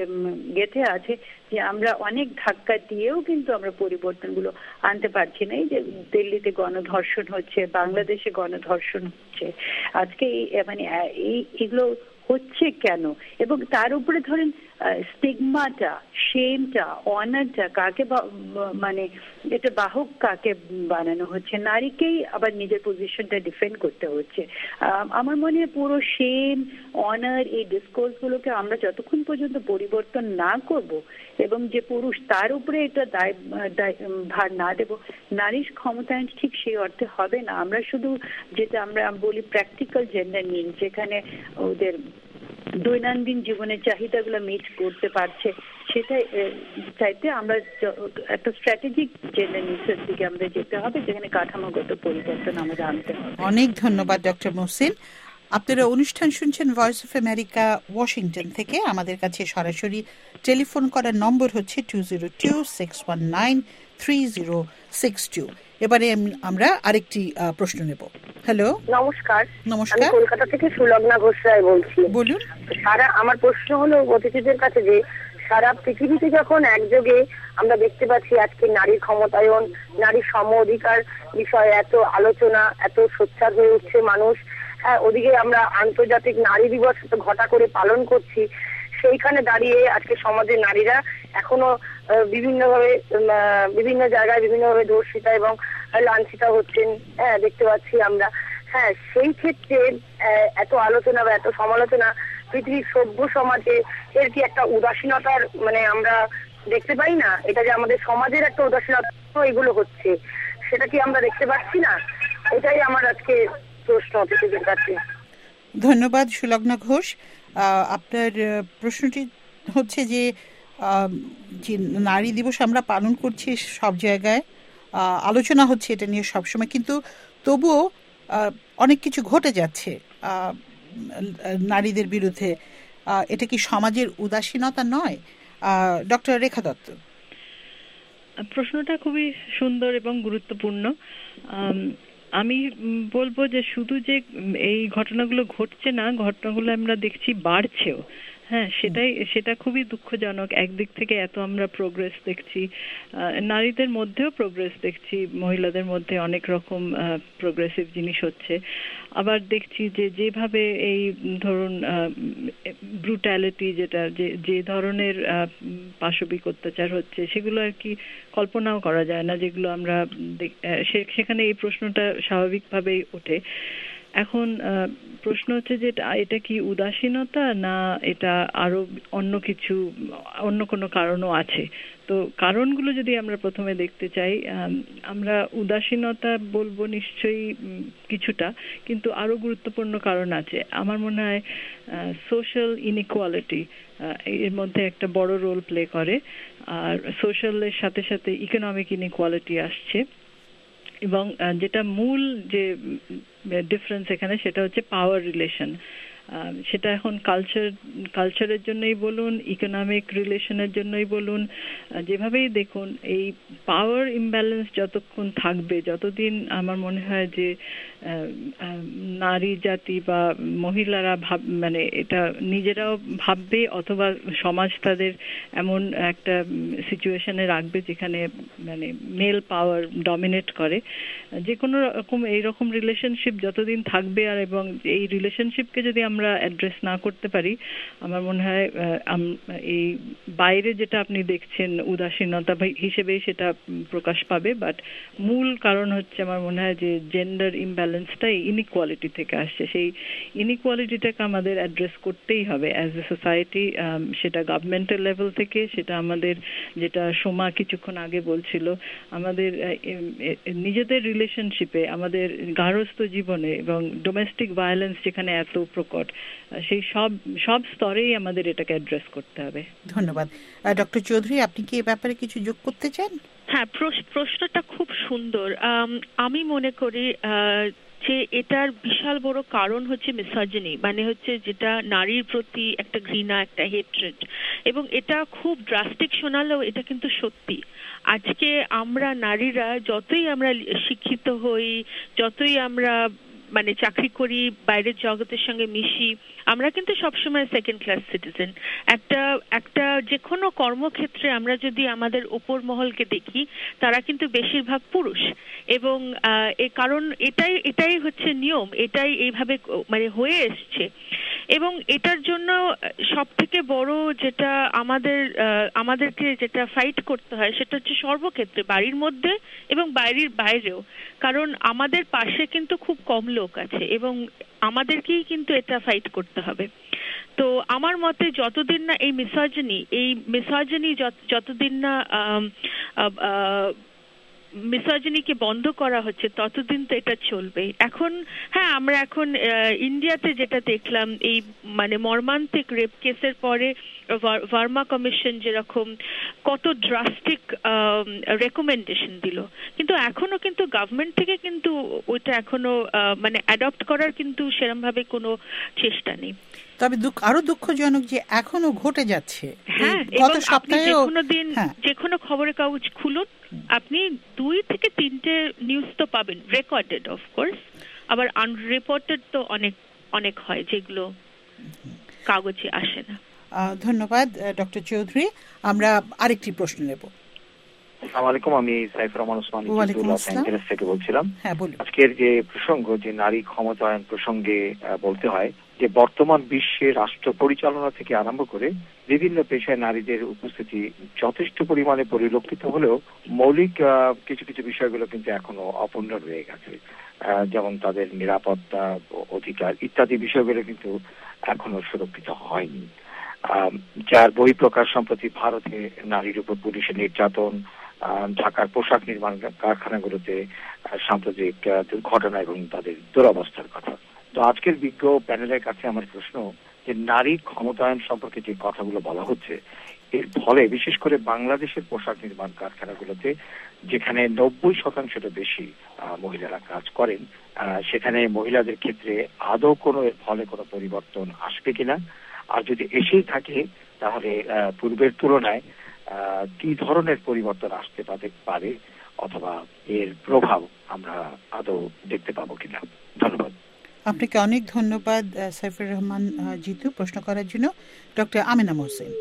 গেঁথে আছে যে আমরা অনেক ধাক্কা দিয়েও কিন্তু আমরা পরিবর্তন গুলো আনতে পারছি না। এই যে দিল্লিতে গণধর্ষণ হচ্ছে, বাংলাদেশে গণধর্ষণ হচ্ছে, আজকে মানে এই এগুলো হচ্ছে কেন? এবং তার উপরে ধরেন স্টিগমাটা, শেমটা, অনারটা কাকে মানে এটা বাহক কাকে বানানো হচ্ছে? নারীকেই আবার নিজের পজিশনটা ডিফেন্ড করতে হচ্ছে। আমার মনে হয় পুরো শেম, অনার, এই ডিসকোর্স গুলোকে আমরা যতক্ষণ পর্যন্ত পরিবর্তন না করব এবং যে পুরুষ তার উপরে এটা দায় ভার না দেব, নারীর ক্ষমতায়ন ঠিক সেই অর্থে হবে না। আমরা শুধু যেটা আমরা বলি প্র্যাকটিক্যাল জেন্ডার নিন, যেখানে ওদের দৈনন্দিন জীবনের চাহিদাগুলো মিট করতে পারছে, সেটাই চাইতে আমরা একটা স্ট্র্যাটেজিক জেন্ডার নিউজের দিকে আমরা যেতে হবে, যেখানে কাঠামোগত পরিবর্তন আমাদের আনতে হবে। অনেক ধন্যবাদ ডক্টর মোহসিন। আপনারা অনুষ্ঠান শুনছেন ভয়েস অফ আমেরিকা ওয়াশিংটন থেকে। আমাদের কাছে সরাসরি টেলিফোন করার নম্বর হচ্ছে two zero two six one nine three zero six two. এবারে আমরা আরেকটি প্রশ্ন নেব। হ্যালো, নমস্কার। নমস্কার, আমি কলকাতা থেকে সুলগ্না ঘোষ রায় বলছি। বলুন। সারা আমার প্রশ্ন হলো অতিথিদের কাছে যে সারা পৃথিবীতে যখন একযোগে আমরা দেখতে পাচ্ছি আজকে নারীর ক্ষমতায়ন, নারীর সম অধিকার বিষয়ে এত আলোচনা, এত সোচ্চার হয়ে উঠছে মানুষ, হ্যাঁ, ওদিকে আমরা আন্তর্জাতিক নারী দিবস ঘটা করে পালন করছি, সেইখানে দাঁড়িয়ে আজকে সমাজের নারীরা এখনো বিভিন্নভাবে বিভিন্ন জায়গায় বিভিন্নভাবে ধর্ষিতা এবং লাঞ্ছিতা হচ্ছেন, হ্যাঁ, দেখতে পাচ্ছি আমরা। হ্যাঁ, সেই ক্ষেত্রে এত আলোচনা বা এত সমালোচনা পৃথিবীর সভ্য সমাজে এর কি একটা উদাসীনতার মানে আমরা দেখতে পাই না? এটা যে আমাদের সমাজের একটা উদাসীনতা এগুলো হচ্ছে, সেটা কি আমরা দেখতে পাচ্ছি না? এটাই আমার আজকে প্রশ্ন অতিথিদের কাছে। ধন্যবাদ সুলগ্না ঘোষ। আপনার প্রশ্নটি হচ্ছে যে যে নারী দিবস আমরা পালন করছি, সব জায়গায় আলোচনা হচ্ছে এটা নিয়ে সবসময়, কিন্তু তবুও অনেক কিছু ঘটে যাচ্ছে নারীদের বিরুদ্ধে। এটা কি সমাজের উদাসীনতা নয়? ডক্টর রেখা দত্ত। প্রশ্নটা খুবই সুন্দর এবং গুরুত্বপূর্ণ। আমি বলবো যে শুধু যে এই ঘটনাগুলো ঘটছে না, ঘটনাগুলো আমরা দেখছি বাড়ছেও। হ্যাঁ, সেটাই সেটা খুবই দুঃখজনক। একদিক থেকে এত আমরা প্রোগ্রেস দেখছি, নারীদের মধ্যেও প্রোগ্রেস দেখছি, মহিলাদের মধ্যে অনেক রকম প্রোগ্রেসিভ জিনিস হচ্ছে। আবার দেখছি যে যেভাবে এই ধরুন ব্রুটালিটি, যেটা যে যে ধরনের পাশবিক অত্যাচার হচ্ছে, সেগুলো আর কি কল্পনাও করা যায় না, যেগুলো আমরা সেখানে এই প্রশ্নটা স্বাভাবিকভাবেই ওঠে। এখন প্রশ্ন হচ্ছে যে এটা কি উদাসীনতা, না এটা আরো অন্য কিছু, অন্য কোনো কারণও আছে? তো কারণগুলো যদি আমরা প্রথমে দেখতে চাই, আমরা উদাসীনতা বলবো নিশ্চয়ই কিছুটা, কিন্তু আরো গুরুত্বপূর্ণ কারণ আছে। আমার মনে হয় সোশ্যাল ইনইকুয়ালিটি এর মধ্যে একটা বড় রোল প্লে করে, আর সোশ্যালের সাথে সাথে ইকোনমিক ইনইকুয়ালিটি আসছে, এবং যেটা মূল যে ডিফারেন্স এখানে সেটা হচ্ছে পাওয়ার রিলেশন। সেটা এখন কালচার কালচারের জন্যই বলুন, ইকোনমিক রিলেশনের জন্যই বলুন, যেভাবেই দেখুন, এই পাওয়ার ইমব্যালেন্স যতক্ষণ থাকবে, যতদিন আমার মনে হয় যে নারী জাতি বা মহিলারা ভাব মানে এটা নিজেরাও ভাববে, অথবা সমাজ তাদের এমন একটা সিচুয়েশনে রাখবে যেখানে মানে মেল পাওয়ার ডমিনেট করে। যে কোনো রকম এইরকম রিলেশনশিপ যতদিন থাকবে, আর এবং এই রিলেশনশিপকে যদি আমরা অ্যাড্রেস না করতে পারি, আমার মনে হয় এই বাইরে যেটা আপনি দেখছেন উদাসীনতা হিসেবেই সেটা প্রকাশ পাবে। বাট মূল কারণ হচ্ছে আমার মনে হয় যে জেন্ডার ইমব্যালেন্স ভায়োলেন্সটাই ইনইকুয়ালিটি থেকে আসছে। সেই ইনইকুয়ালিটিটাকে আমাদের অ্যাড্রেস করতেই হবে অ্যাজ এ সোসাইটি, সেটা গভর্নমেন্টের লেভেল থেকে, সেটা আমাদের যেটা সোমা কিছুক্ষণ আগে বলছিল, আমাদের নিজেদের রিলেশনশিপে, আমাদের গার্হস্থ্য জীবনে এবং ডোমেস্টিক ভায়োলেন্স যেখানে এত প্রকট, সেই সব সব স্তরেই আমাদের এটাকে অ্যাড্রেস করতে হবে। ধন্যবাদ। ডক্টর চৌধুরী, আপনি কি এ ব্যাপারে কিছু যোগ করতে চান? হ্যাঁ, প্রশ্নটা খুব সুন্দর। আমি মনে করি যে এটার বিশাল বড় কারণ হচ্ছে মিসোজিনি, মানে হচ্ছে যেটা নারীর প্রতি একটা ঘৃণা, একটা হেট্রেড, এবং এটা খুব ড্রাস্টিক শোনালেও এটা কিন্তু সত্যি। আজকে আমরা নারীরা যতই আমরা শিক্ষিত হই, যতই আমরা মানে চাকরি করি, বাইরের জগতের সঙ্গে মিশি, আমরা কিন্তু সবসময় সেকেন্ড ক্লাস সিটিজেন। একটা একটা যে কোনো কর্মক্ষেত্রে আমরা যদি আমাদের উপর মহলকে দেখি, তারা কিন্তু বেশিরভাগ পুরুষ, এবং এ কারণ এটাই এটাই হচ্ছে নিয়ম, এটাই এইভাবে মানে হয়ে এসছে। এবং এটার জন্য সব থেকে বড় যেটা আমাদের আমাদেরকে যেটা ফাইট করতে হয় সেটা হচ্ছে সর্বক্ষেত্রে, বাড়ির মধ্যে এবং বাইরের বাইরেও। কারণ আমাদের পাশে কিন্তু খুব কম লোক আছে এবং আমাদেরকেই কিন্তু এটা ফাইট করতে হবে। তো আমার মতে যতদিন না এই মিসোজিনি এই মিসোজিনি যতদিন না মিসোজিনিকে বন্ধ করা হচ্ছে ততদিন তো এটা চলবে। এখন হ্যাঁ, আমরা এখন ইন্ডিয়াতে যেটা দেখলাম, এই মানে মর্মান্তিক রেপ কেসের পরে ভার্মা কমিশন যেরকম কত ড্রাস্টিক রেকমেন্ডেশন দিল, কিন্তু এখনো কিন্তু গভর্নমেন্ট থেকে কিন্তু ওইটা এখনো মানে অ্যাডপ্ট করার কিন্তু সেরকম ভাবে কোনো চেষ্টা নেই। তবে আরো দুঃখজনক যে এখনো ঘটে যাচ্ছে। হ্যাঁ, গত সপ্তাহে যেকোনো দিন যেকোনো খবরের কাগজ খুলুন, আপনি দুই থেকে তিনটে নিউজ তো পাবেন, রেকর্ডেড অফকোর্স, আবার আনরিপোর্টেড তো অনেক অনেক হয় যেগুলো কাগজে আসে না। ধন্যবাদ ডক্টর চৌধুরী। আমরা আরেকটি প্রশ্ন নেব। আসসালামু আলাইকুম, আমি Saifur Rahman Osmani Los Angeles বলছিলাম। হ্যাঁ, বলুন। আজকের যে প্রসঙ্গ, যে নারী ক্ষমতায়ন প্রসঙ্গে বলতে হয় যে বর্তমান বিশ্বে রাষ্ট্র পরিচালনা থেকে আরম্ভ করে বিভিন্ন পেশায় নারীদের উপস্থিতি যথেষ্ট পরিমাণে পরিলক্ষিত হলেও মৌলিক কিছু কিছু বিষয়গুলো কিন্তু এখনো অপূর্ণ রয়ে গেছে। যেমন তাদের নিরাপত্তা, অধিকার ইত্যাদি বিষয়গুলো কিন্তু এখনো সুরক্ষিত হয়নি। যার বহিঃপ্রকাশ সম্প্রতি ভারতে নারীর উপর পুলিশের নির্যাতন, ঢাকার পোশাক নির্মাণ কারখানাগুলোতে সাম্প্রতিক দুর্ঘটনা এবং তাদের দুরবস্থার কথা। তো আজকের বিজ্ঞ প্যানেলের কাছে আমার প্রশ্ন, যে নারী ক্ষমতায়ন সম্পর্কে যে কথাগুলো বলা হচ্ছে, এর ফলে বিশেষ করে বাংলাদেশের পোশাক নির্মাণ কারখানাগুলোতে যেখানে নব্বই শতাংশের বেশি মহিলারা কাজ করেন, সেখানে মহিলাদের ক্ষেত্রে আদৌ কোনো এর ফলে কোনো পরিবর্তন আসবে কিনা, আর যদি এসেই থাকে তাহলে পূর্বের তুলনায় কি ধরনের পরিবর্তন আসতে পারে, অথবা এর প্রভাব আমরা আদৌ দেখতে পাবো কিনা। ধন্যবাদ। আপনাকে অনেক ধন্যবাদ সাইফুর রহমান জিতু প্রশ্ন করার জন্য। ডক্টর আমিনা মোহসেন,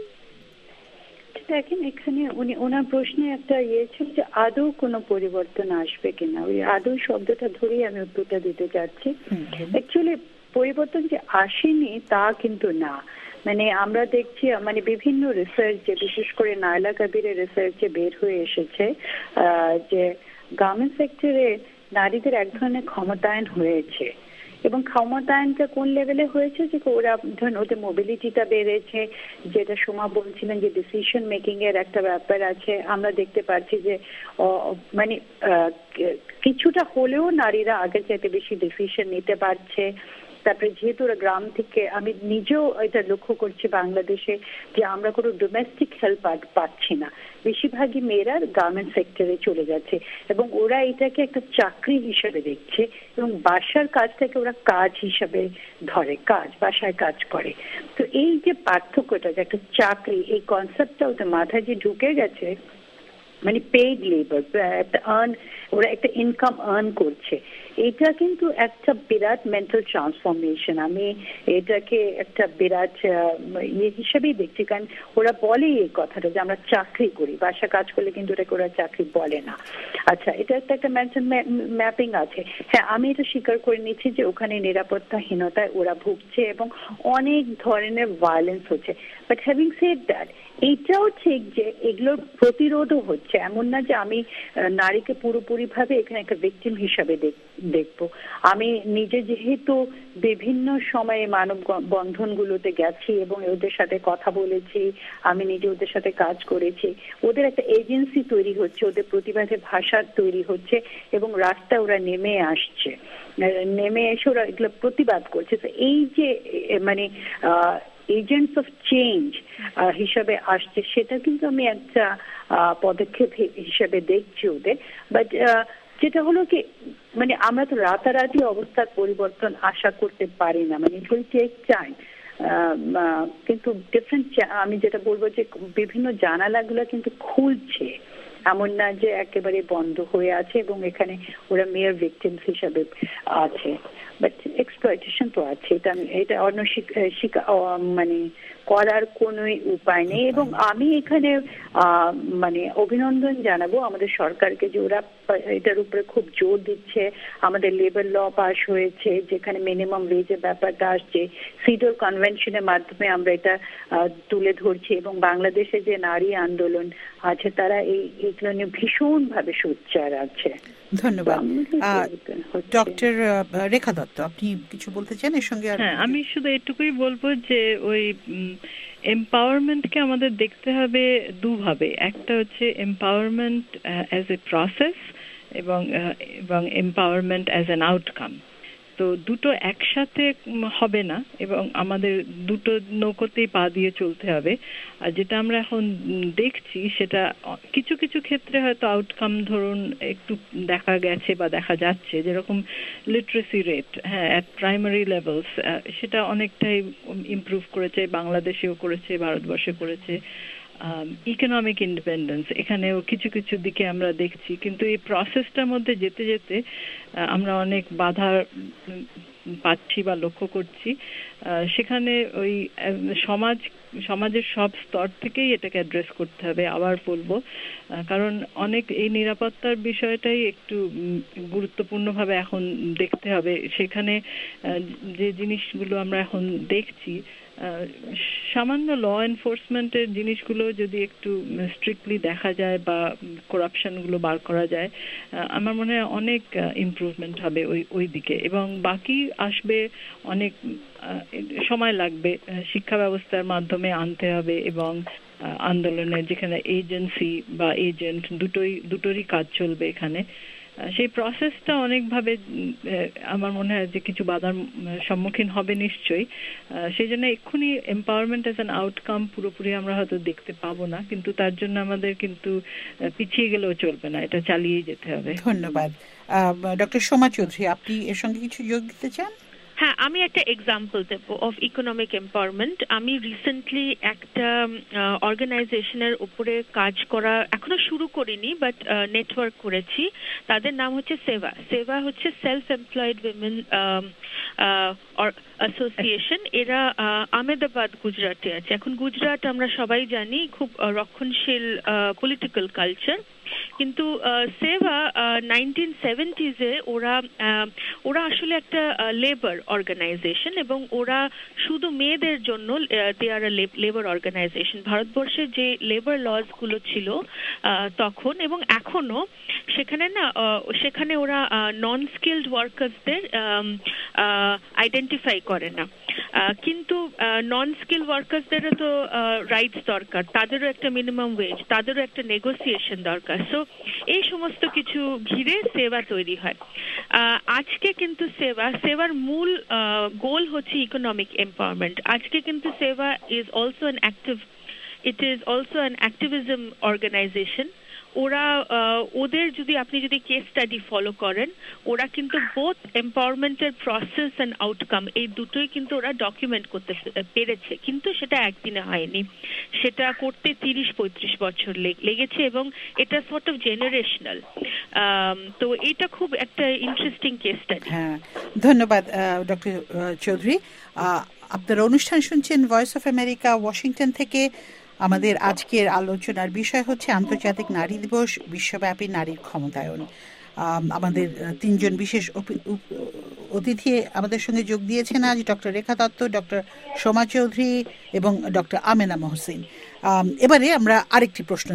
দেখেন এখানে উনি ওনার প্রশ্নে একটা ইয়ে ছিল যে আদৌ কোনো পরিবর্তন আসবে কিনা, ওই আদৌ শব্দটা ধরেই আমি উত্তরটা দিতে চাচ্ছি। অ্যাকচুয়ালি পরিবর্তন যে আসেনি তা কিন্তু না, মানে আমরা দেখছি মানে বিভিন্ন রিসার্চে, বিশেষ করে নায়লা কবিরের রিসার্চে বের হয়ে এসেছে যে গার্মেন্ট সেক্টরে নারীদের এক ধরনের ক্ষমতায়ন হয়েছে, এবং ক্ষমতায়নটা কোন লেভেলে হয়েছে যে ওরা ধরুন ওদের মোবিলিটিটা বেড়েছে, যেটা সোমা বলছিলেন যে ডিসিশন মেকিং এর একটা ব্যাপার আছে। আমরা দেখতে পাচ্ছি যে মানে কিছুটা হলেও নারীরা আগের চাইতে বেশি ডিসিশন নিতে পারছে। তারপরে যেহেতু ওরা গ্রাম থেকে, আমি নিজেও এটা লক্ষ্য করছি বাংলাদেশে যে আমরা কোনো ডোমেস্টিক হেল্প পাচ্ছি না, বেশিরভাগই মেয়েরা গার্মেন্ট সেক্টরে চলে যাচ্ছে এবং ওরা এটাকে একটা চাকরি হিসেবে দেখছে এবং বাসার কাজটাকে ওরা কাজ হিসাবে ধরে, কাজ বাসায় কাজ করে। তো এই যে পার্থক্যটা, যে একটা চাকরি, এই কনসেপ্টটা ওদের মাথায় যে ঢুকে গেছে, মানে পেইড লেবার, একটা আর্ন, ওরা একটা ইনকাম আর্ন করছে, এটা কিন্তু একটা বিরাট মেন্টাল ট্রান্সফরমেশন। আমি এটাকে একটা বিরাট ইয়ে হিসেবেই দেখছি, কারণ ওরা বলে এই কথাটা যে আমরা চাকরি করি, বাসা কাজ করলে কিন্তু এটাকে ওরা চাকরি বলে না। আচ্ছা, এটা একটা একটা মেন্টাল ম্যাপিং আছে। হ্যাঁ, আমি এটা স্বীকার করে নিচ্ছি যে ওখানে নিরাপত্তাহীনতায় ওরা ভুগছে এবং অনেক ধরনের ভায়োলেন্স হচ্ছে, বাট হ্যাভিং সেড দ্যাট, এইটাও ঠিক যে এগুলোর প্রতিরোধও হচ্ছে। হচ্ছে। এমন না যে আমি নারীকে পুরোপুরি ভাবে এখানে একটা ভিকটিম হিসাবে দেখবো। আমি নিজে যেহেতু বিভিন্ন সময়ে মানব বন্ধনগুলোতে গেছি এবং ওদের সাথে কথা বলেছি, আমি নিজে ওদের সাথে কাজ করেছি, ওদের একটা এজেন্সি তৈরি হচ্ছে, ওদের প্রতিবাদের ভাষা তৈরি হচ্ছে এবং রাস্তায় ওরা নেমে আসছে, নেমে এসে ওরা এগুলো প্রতিবাদ করছে। তো এই যে মানে এজেন্টস অফ চেঞ্জ হিসাবে আসছে, সেটা কিন্তু আমি একটা পদক্ষেপ হিসাবে দেখছি ওদের। বাট যেটা হলো কি, মানে আমরা তো রাতারাতি অবস্থার পরিবর্তন আশা করতে পারি না, মানে ইট উইল টেক টাইম। কিন্তু ডিফারেন্ট, আমি যেটা বলবো যে বিভিন্ন জানালাগুলো কিন্তু খুলছে, এমন না যে একেবারে বন্ধ হয়ে আছে এবং এখানে ওরা মেয়র ভিকটিমস হিসাবে আছে। বাট এক্সপ্লয়টেশন তো আছে, এটা এটা অন্য মানে করার কোনো উপায় নেই। এবং আমি এখানে মানে অভিনন্দন জানাবো আমাদের সরকারকে যে ওরা এটার উপরে খুব জোর দিচ্ছে। আমাদের লেবার ল পাস হয়েছে যেখানে মিনিমাম ওয়েজের ব্যাপারটা আসছে, সিডর কনভেনশনের মাধ্যমে আমরা এটা তুলে ধরছি এবং বাংলাদেশে যে নারী আন্দোলন আছে তারা এই এগুলো নিয়ে ভীষণভাবে সোচ্চার আছে। ধন্যবাদ। ডক্টর রেখা দত্ত, আপনি কিছু বলতে চান এর সঙ্গে? হ্যাঁ, আমি শুধু এটুকুই বলবো যে ওই এম্পাওয়ারমেন্টকে আমাদের দেখতে হবে দুভাবে। একটা হচ্ছে এম্পাওয়ারমেন্ট অ্যাজ এ প্রসেস এবং এবং এম্পাওয়ারমেন্ট অ্যাজ অ্যান আউটকাম। তো দুটো একসাথে হবে না এবং আমাদের দুটো নৌকোতেই পা দিয়ে চলতে হবে। আর যেটা আমরা এখন দেখছি সেটা কিছু কিছু ক্ষেত্রে হয়তো আউটকাম ধরুন একটু দেখা গেছে বা দেখা যাচ্ছে, যেরকম লিটারেসি রেট, হ্যাঁ, অ্যাট প্রাইমারি লেভেলস, সেটা অনেকটাই ইমপ্রুভ করেছে, বাংলাদেশেও করেছে, ভারতবর্ষে করেছে। ইকোনমিক ইন্ডিপেন্ডেন্স, এখানেও কিছু কিছু দিকে আমরা দেখছি, কিন্তু এই প্রসেসটার মধ্যে যেতে যেতে আমরা অনেক বাধা পাচ্ছি বা লক্ষ্য করছি। সেখানে ওই সমাজ সমাজের সব স্তর থেকেই এটাকে অ্যাড্রেস করতে হবে, আবার বলবো, কারণ অনেক এই নিরাপত্তার বিষয়টাই একটু গুরুত্বপূর্ণভাবে এখন দেখতে হবে। সেখানে যে জিনিসগুলো আমরা এখন দেখছি, সামান্য ল এনফোর্সমেন্টের জিনিসগুলো যদি একটু স্ট্রিক্টলি দেখা যায় বা করাপশনগুলো বার করা যায়, আমার মনে হয় অনেক ইমপ্রুভমেন্ট হবে ওই ওই দিকে। এবং বাকি আসবে, অনেক সময় লাগবে, শিক্ষা ব্যবস্থার মাধ্যমে আনতে হবে এবং আন্দোলনের যেখানে এজেন্সি বা এজেন্ট দুটোই দুটোরই কাজ চলবে এখানে। সেই প্রসেসটা অনেকভাবে আমার মনে হয় যে কিছু বাধার সম্মুখীন হবে নিশ্চয়ই। সেই জন্য এক্ষুনি এম্পাওয়ারমেন্ট অ্যাজ অ্যান আউটকাম পুরোপুরি আমরা হয়তো দেখতে পাবো না, কিন্তু তার জন্য আমাদের কিন্তু পিছিয়ে গেলেও চলবে না, এটা চালিয়ে যেতে হবে। ধন্যবাদ। ডক্টর সোমা চৌধুরী, আপনি এর সঙ্গে কিছু যোগ দিতে চান? হ্যাঁ, আমি একটা এক্সাম্পল দেব অফ ইকোনমিক এম্পাওয়ারমেন্ট। আমি রিসেন্টলি একটা অর্গানাইজেশনের উপরে কাজ করা এখনো শুরু করিনি, বাট নেটওয়ার্ক করেছি। তাদের নাম হচ্ছে সেবা। সেবা হচ্ছে সেলফ এমপ্লয়েড উইমেন অ্যাসোসিয়েশন। এরা আহমেদাবাদ, গুজরাটে আছে। এখন গুজরাট আমরা সবাই জানি খুব রক্ষণশীল পলিটিক্যাল কালচার, কিন্তু সেবা নাইনটিন সেভেন্টিজে ওরা ওরা আসলে একটা লেবার অর্গানাইজেশন এবং ওরা শুধু মেয়েদের জন্য, দে আর আ লেবার অর্গানাইজেশন। ভারতবর্ষের যে লেবার লজ গুলো ছিল তখন এবং এখনো, সেখানে না সেখানে ওরা নন স্কিলড ওয়ার্কার্সদের আইডেন্টিফাই করে না, কিন্তু নন স্কিল ওয়ার্কার্সদেরও তো রাইটস দরকার, তাদেরও একটা মিনিমাম ওয়েজ, তাদেরও একটা নেগোসিয়েশন দরকার। সো এই সমস্ত কিছু ঘিরে সেবা তৈরি হয়। আজকে কিন্তু সেবা সেবার মূল গোল হচ্ছে ইকোনমিক এম্পাওয়ারমেন্ট। আজকে কিন্তু SEWA is also an active it is also an activism organization. ওরা ওদের যদি আপনি যদি কেস স্টাডি ফলো করেন, ওরা কিন্তু বোথ এম্পাওয়ারমেন্টের প্রসেস অ্যান্ড আউটকাম এই দুটোই কিন্তু ওরা ডকুমেন্ট করতে পেরেছে, কিন্তু সেটা একদিনে হয়নি, সেটা করতে তিরিশ পঁয়ত্রিশ বছর লেগেছে এবং এটা সর্ট অফ জেনারেশনাল। তো এটা খুব একটা ইন্টারেস্টিং কেস স্টাডি। হ্যাঁ, ধন্যবাদ ডক্টর চৌধুরী। আপনারা অনুষ্ঠান শুনছেন ভয়েস অফ আমেরিকা, ওয়াশিংটন থেকে। আমাদের আজকের আলোচনার বিষয় হচ্ছে আন্তর্জাতিক নারী দিবস, বিশ্বব্যাপী নারীর ক্ষমতায়ন। আমাদের তিনজন বিশেষ অতিথি আমাদের সঙ্গে যোগ দিয়েছেন আজ, ডক্টর রেখা দত্ত, ডক্টর সোমা চৌধুরী এবং ডক্টর আমেনা মহসিন। এবারে আমরা আরেকটি প্রশ্ন নেব।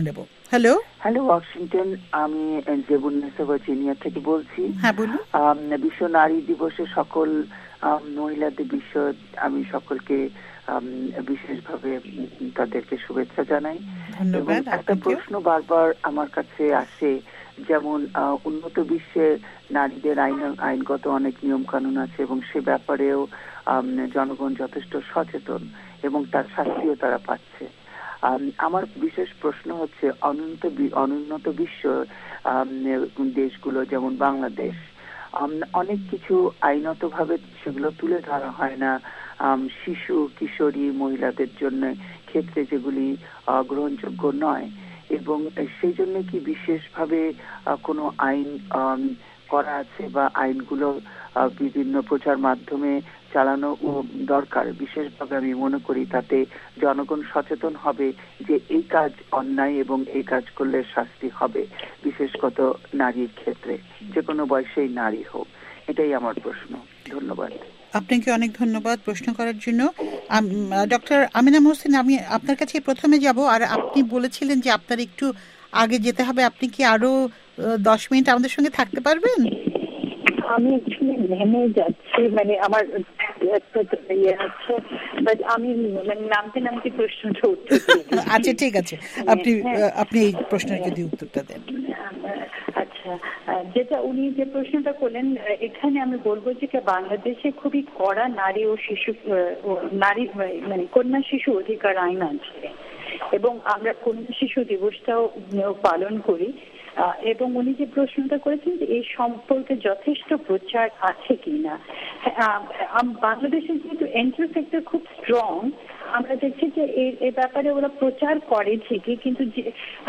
হ্যালো হ্যালো ওয়াশিংটন, আমি জেবুন্নেসা ভার্জিনিয়া থেকে বলছি। হ্যাঁ বলুন। বিশ্ব নারী দিবসে সকল মহিলাদের বিষয় আমি সকলকে বিশেষভাবে তাদেরকে শুভেচ্ছা জানাই। এবং একটা প্রশ্ন বারবার আমার কাছে আসে, যেমন উন্নত বিশ্বে নারীদের আইন আইনগত অনেক নিয়ম কানুন আছে এবং সে ব্যাপারেও জনগণ যথেষ্ট সচেতন এবং তার শাস্তিও তারা পাচ্ছে। আমার বিশেষ প্রশ্ন হচ্ছে অনুন্নত অনুন্নত বিশ্ব দেশগুলো যেমন বাংলাদেশ, অনেক কিছু আইনত ভাবে সেগুলো তুলে ধরা হয় না শিশু কিশোরী মহিলাদের জন্য ক্ষেত্রে যেগুলি গ্রহণযোগ্য নয়, এবং সেই জন্য কি বিশেষভাবে কোনো আইন করা আছে বা আইনগুলো বিভিন্ন প্রচার মাধ্যমে চালানো দরকার? বিশেষভাবে আমি মনে করি তাতে জনগণ সচেতন হবে যে এই কাজ অন্যায় এবং এই কাজ করলে শাস্তি হবে, বিশেষত নারীর ক্ষেত্রে, যে কোনো বয়সেই নারী হোক। এটাই আমার প্রশ্ন। ধন্যবাদ। আপনাকে অনেক ধন্যবাদ প্রশ্ন করার জন্য। ডক্টর আমিনা মোহসিন, আমি আপনার কাছে প্রথমে যাব, আর আপনি বলেছিলেন যে আপনার একটু আগে যেতে হবে। আপনি কি আরো দশ মিনিট আমাদের সঙ্গে থাকতে পারবেন? আমি নেমে যাচ্ছি, মানে আমার ইয়ে আছে, বাট আমি মানে নামতে নামতে প্রশ্নটা উত্তর আচ্ছা ঠিক আছে, আপনি আপনি এই প্রশ্নের যদি উত্তরটা দেন। আচ্ছা, যেটা উনি যে প্রশ্নটা করলেন, এখানে আমি বলবো যে বাংলাদেশে খুবই কড়া নারী ও শিশু নারী মানে কন্যা শিশু অধিকার আইন আছে, এবং আমরা কন্যা শিশু দিবসটাও পালন করি। এবং উনি যে প্রশ্নটা করেছেন যে এই সম্পর্কে যথেষ্ট প্রচার আছে কিনা, বাংলাদেশের যেহেতু এন্ট্রি সেক্টর খুব স্ট্রং, আমরা দেখছি যে এই ব্যাপারে ওরা প্রচার করে ঠিকই, কিন্তু যে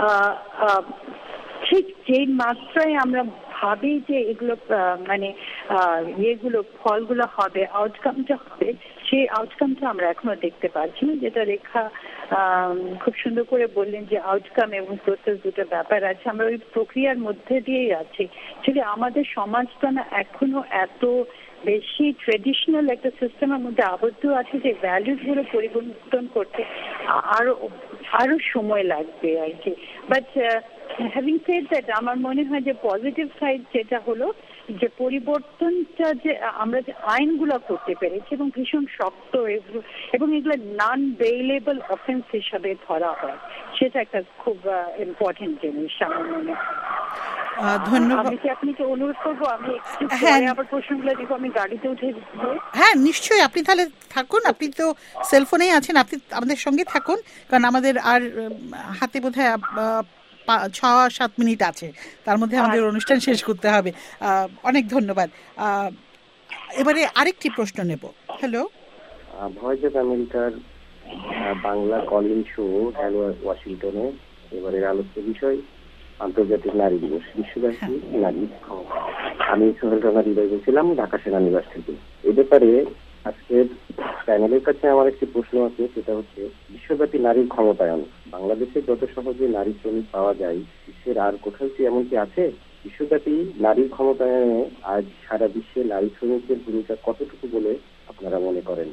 ঠিক যে মাত্রায় আমরা ভাবি যে এগুলো মানে ইয়েগুলো ফলগুলো হবে, আউটকামটা হবে, সেই আউটকামটা আমরা এখনো দেখতে পাচ্ছি না। যেটা রেখা খুব সুন্দর করে বললেন যে আউটকাম এবং প্রসেস দুটো ব্যাপার আছে, আমরা ওই প্রক্রিয়ার মধ্যে দিয়েই আছি। যদি আমাদের সমাজটা না এখনো এত বেশি ট্রেডিশনাল একটা সিস্টেমের মধ্যে আবদ্ধ আছে যে ভ্যালুস গুলো পরিবর্তন করতে আরো আরো সময় লাগবে আর কি। বাট হ্যাভিং সেড দ্যাট, আমার মনে হয় যে পজিটিভ সাইড যেটা হলো যে পরিবর্তনটা যে আমরা যে আইনগুলো করতে পেরেছি এবং ভীষণ শক্ত এবং এগুলো নন বেইলেবল অফেন্স হিসাবে ধরা হয়, সেটা একটা খুব ইম্পর্টেন্ট জিনিস আমার মনে হয়। ধন্যবাদ। আমি কি আপনাকে অনুরোধ করবো আমি একটু পরে আবার প্রশ্নগুলো দিব, আমি গাড়িতে উঠে। হ্যাঁ নিশ্চয়ই, আপনি তাহলে থাকুন, আপনি তো সেলফোনেই আছেন, আপনি আমাদের সঙ্গে থাকুন, কারণ আমাদের আর হাতে বোধহয় ছ সাত মিনিট আছে, তার মধ্যে আমাদের অনুষ্ঠান শেষ করতে হবে। অনেক ধন্যবাদ। এবারে আরেকটি প্রশ্ন নেব। হ্যালো, ভয়েস অফ আমেরিকার বাংলা কলিং শো হ্যালো ওয়াশিংটনে। এবারের আলোচ্য বিষয় আন্তর্জাতিক নারী দিবস, বিশ্বব্যাপী নারী ক্ষমতা। আমি সোহেল রানা হৃদয় বলছিলাম, ঢাকা সেনানিবাস থেকে। এ ব্যাপারে আজকের প্যানেলের কাছে আমার একটি প্রশ্ন আছে, সেটা হচ্ছে বিশ্বব্যাপী নারীর ক্ষমতায়ন। বাংলাদেশে যত সহজে নারী শ্রমিক পাওয়া যায়, বিশ্বের আর কোথাও কি এমন কি আছে? বিশ্বব্যাপী নারীর ক্ষমতায়নে আজ সারা বিশ্বে নারী শ্রমিকদের ভূমিকা কতটুকু বলে আপনারা মনে করেন?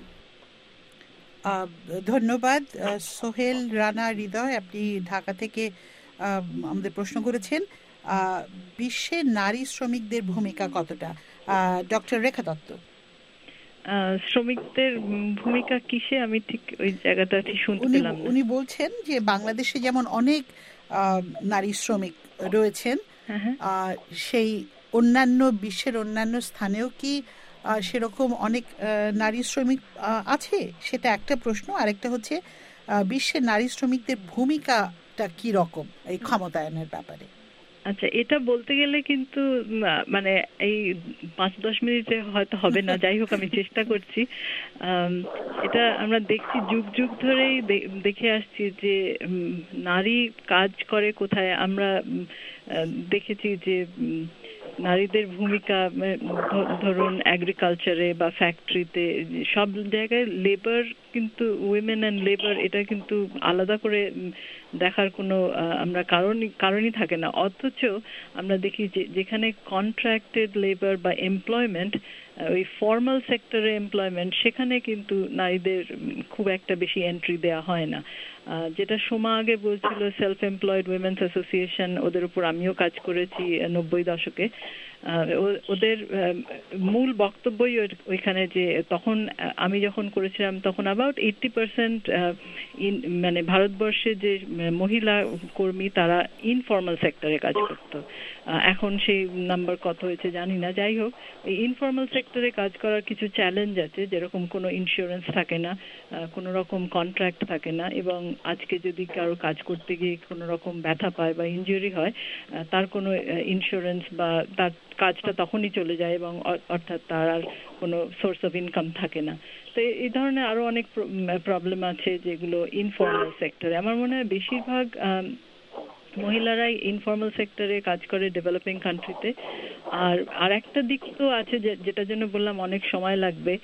ধন্যবাদ সোহেল রানা হৃদয়, আপনি ঢাকা থেকে আমাদের প্রশ্ন করেছেন। বিশ্বে নারী শ্রমিকদের ভূমিকা কতটা? ডক্টর রেখা দত্ত। শ্রমিকদের ভূমিকা কিসে, আমি ঠিক ওই জায়গাটা ঠিক শুনতে পেলাম না। উনি বলছেন যে বাংলাদেশে যেমন অনেক নারী শ্রমিক রয়েছেন, সেই অন্যান্য বিশ্বের অন্যান্য স্থানেও কি সেরকম অনেক নারী শ্রমিক আছে? সেটা একটা প্রশ্ন। আরেকটা হচ্ছে বিশ্বের নারী শ্রমিকদের ভূমিকাটা কি রকম এই ক্ষমতায়নের ব্যাপারে? আচ্ছা, এটা বলতে গেলে কিন্তু মানে এই পাঁচ দশ মিনিটে হয়তো হবে না, যাই হোক আমি চেষ্টা করছি। এটা আমরা দেখছি যুগ যুগ ধরেই দেখে আসছি যে নারী কাজ করে কোথায়। আমরা দেখেছি যে নারীদের ভূমিকা ধরুন এগ্রিকালচারে বা ফ্যাক্টরিতে, সব জায়গায় লেবার কিন্তু উইমেন অ্যান্ড লেবার এটা কিন্তু আলাদা করে দেখার কোনো আমরা কারণই কারণই থাকে না। অথচ আমরা দেখি যে যেখানে কন্ট্রাক্টেড লেবার বা এমপ্লয়মেন্ট, ওই ফর্মাল সেক্টরে এমপ্লয়মেন্ট, সেখানে কিন্তু নারীদের খুব একটা বেশি এন্ট্রি দেওয়া হয় না। যেটা সোমা আগে বলছিল সেলফ এমপ্লয়েড উইমেন্স অ্যাসোসিয়েশন, ওদের উপর আমিও কাজ করেছি নব্বই দশকে। ওদের মূল বক্তব্যই ওইখানে যে তখন আমি যখন করেছিলাম তখন অ্যাবাউট এইট্টি পার্সেন্ট মানে ভারতবর্ষে যে মহিলা কর্মী তারা ইনফর্মাল সেক্টরে কাজ করতো। এখন সেই নাম্বার কত হয়েছে জানি না। যাই হোক, এই ইনফর্মাল সেক্টরে কাজ করার কিছু চ্যালেঞ্জ আছে, যেরকম কোনো ইন্স্যুরেন্স থাকে না, কোনো রকম কন্ট্রাক্ট থাকে না, এবং আজকে যদি কারো কাজ করতে গিয়ে কোনো রকম ব্যথা পায় বা ইনজুরি হয়, তার কোনো ইন্স্যুরেন্স বা তার কাজটা তখনই চলে যায়, এবং অর্থাৎ তার আর কোনো সোর্স অফ ইনকাম থাকে না। তো এই ধরনের আরো অনেক প্রবলেম আছে যেগুলো ইনফর্মাল সেক্টরে। আমার মনে হয় বেশিরভাগ মহিলারাই ইনফর্মাল সেক্টরে কাজ করে ডেভেলপিং কান্ট্রিতে। আর আর একটা দিক তো আছে যেটার জন্য বললাম অনেক সময় লাগবে।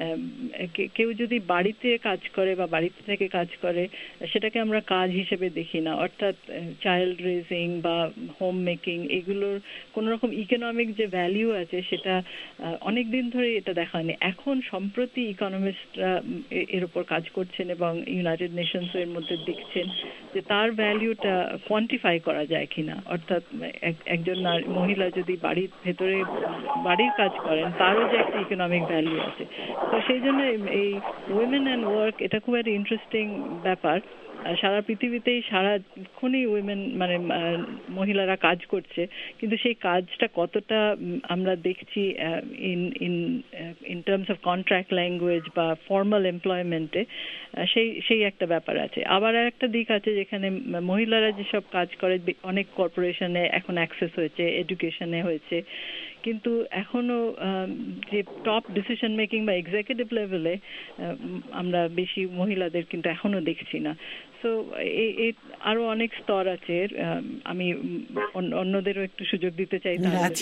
কেউ যদি বাড়িতে কাজ করে বা বাড়িতে থেকে কাজ করে, সেটাকে আমরা কাজ হিসেবে দেখি না। অর্থাৎ চাইল্ড রেজিং বা হোম মেকিং, এগুলোর কোনো রকম ইকোনমিক যে ভ্যালিউ আছে সেটা অনেক দিন ধরে এটা দেখা হয়নি। এখন সম্প্রতি ইকোনমিস্টরা এর উপর কাজ করছেন এবং ইউনাইটেড নেশনস এর মধ্যে দেখছেন যে তার ভ্যালিউটা কোয়ান্টিফাই করা যায় কিনা। অর্থাৎ একজন মহিলা যদি বাড়ির ভেতরে বাড়ির কাজ করেন, তারও যে একটা ইকোনমিক ভ্যালু আছে। তো সেই জন্য এই উইমেন অ্যান্ড ওয়ার্ক এটা খুব একটা ইন্টারেস্টিং ব্যাপার। সারা পৃথিবীতেই সারাক্ষণই উইমেন মানে মহিলারা কাজ করছে, কিন্তু সেই কাজটা কতটা আমরা দেখছি in in in terms of contract language বা ফর্মাল এমপ্লয়মেন্টে, সেই সেই একটা ব্যাপার আছে। আবার একটা দিক আছে যেখানে মহিলারা যেসব কাজ করে অনেক কর্পোরেশনে এখন অ্যাক্সেস হয়েছে, এডুকেশনে হয়েছে, কিন্তু এখনো যে টপ ডিসিশন মেকিং বা এক্সিকিউটিভ লেভেলে আমরা বেশি মহিলাদের কিন্তু এখনো দেখছি না। সো এই আরো অনেক স্তর আছে। আমি অন্যদেরও একটু সুযোগ দিতে চাই।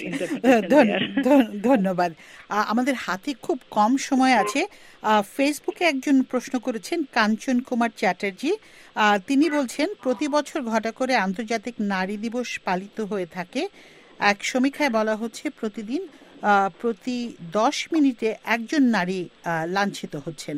ধন্যবাদ। আমাদের হাতে খুব কম সময় আছে। ফেসবুকে একজন প্রশ্ন করেছেন, কাঞ্চন কুমার চ্যাটার্জি। তিনি বলছেন, প্রতি বছর ঘটা করে আন্তর্জাতিক নারী দিবস পালিত হয়ে থাকে। এক সমীক্ষায় বলা হচ্ছে প্রতিদিন প্রতি দশ মিনিটে একজন নারী লাঞ্ছিত হচ্ছেন।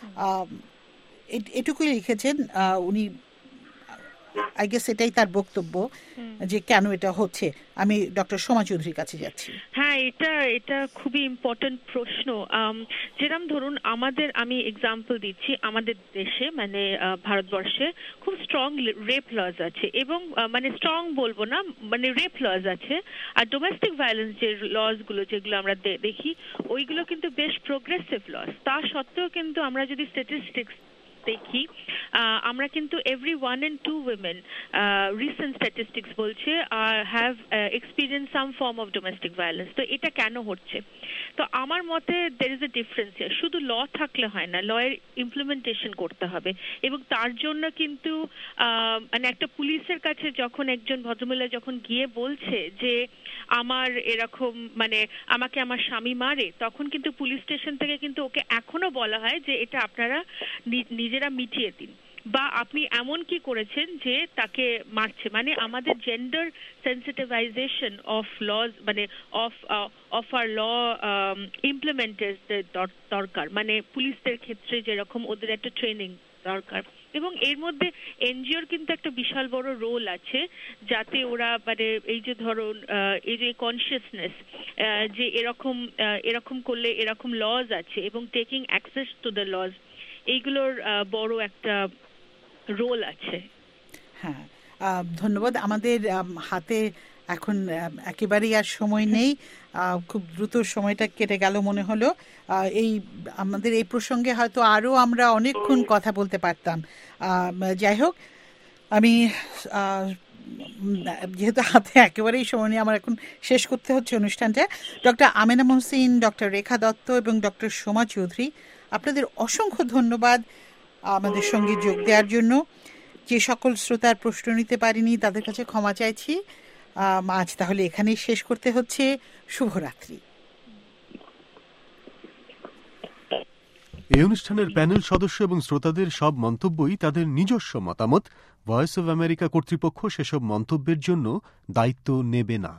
এটুকুই লিখেছেন উনি। আই গেস এটাই তার বক্তব্য যে কেন এটা হচ্ছে। আমি ডক্টর সোমা চৌধুরীর কাছে যাচ্ছি। হ্যাঁ, এটা এটা খুবই ইম্পর্টেন্ট প্রশ্ন। যেরকম ধরুন আমাদের, আমি এক্সাম্পল দিচ্ছি, আমাদের দেশে মানে ভারতবর্ষে খুব স্ট্রং রেপ লজ আছে, এবং মানে স্ট্রং বলবো না, মানে রেপ লজ আছে। আর ডোমেস্টিক ভায়োলেন্স যে লজগুলো যেগুলো আমরা দেখি, ওইগুলো কিন্তু বেশ প্রোগ্রেসিভ লজ। তা সত্ত্বেও কিন্তু আমরা যদি স্ট্যাটিস্টিক্স দেখি, আমরা কিন্তু every one and two women, recent statistics বলছে, have experience some form of domestic violence. তো এটা কেন হচ্ছে? তো আমার মতে দের ইজ এ ডিফারেন্স। শুধু ল থাকলে হয় না, ল এর ইমপ্লিমেন্টেশন করতে হবে, এবং তার জন্য কিন্তু মানে একটা পুলিশের কাছে যখন একজন ভদ্রমহিলা যখন গিয়ে বলছে যে আমার এরকম মানে আমাকে আমার স্বামী মারে, তখন কিন্তু পুলিশ স্টেশন থেকে কিন্তু ওকে এখনো বলা হয় যে এটা আপনারা নিজেরা মিটিয়ে দিন, বা আপনি এমন কি করেছেন যে তাকে মারছে। মানে আমাদের জেন্ডার সেন্সিটিভাইজেশন অফ লজ, মানে অফ অফ আর ল ইমপ্লিমেন্টের দরকার। মানে পুলিশদের ক্ষেত্রে যেরকম ওদের একটা ট্রেনিং দরকার, এবং এর মধ্যে এনজিওর কিন্তু একটা বিশাল বড় রোল আছে, যাতে ওরা মানে এই যে ধরুন এই যে কনসিয়াসনেস যে এরকম এরকম করলে এরকম লজ আছে, এবং taking access to the laws, এইগুলোর বড় একটা রোল আছে। হ্যাঁ, ধন্যবাদ। আমাদের হাতে এখন একেবারেই আর সময় নেই, খুব দ্রুত সময়টা কেটে গেল মনে হলো। এই আমাদের এই প্রসঙ্গে হয়তো আরও আমরা অনেকক্ষণ কথা বলতে পারতাম। যাই হোক, আমি যেহেতু হাতে একেবারেই সময় নেই, আমার এখন শেষ করতে হচ্ছে অনুষ্ঠানটা। ডক্টর আমেনা মহসিন, ডক্টর রেখা দত্ত এবং ডক্টর সোমা চৌধুরী, আপনাদের অসংখ্য ধন্যবাদ আমাদের সঙ্গে যোগ দেওয়ার জন্য। যে সকল শ্রোতার প্রশ্ন নিতে পারিনি তাদের কাছে ক্ষমা চাইছি। আজ তাহলে এখানেই শেষ করতে হচ্ছে। শুভরাত্রি। এই অনুষ্ঠানের প্যানেল সদস্য এবং শ্রোতাদের সব মন্তব্যই তাদের নিজস্ব মতামত। ভয়েস অব আমেরিকা কর্তৃপক্ষ সেসব মন্তব্যের জন্য দায়িত্ব নেবে না।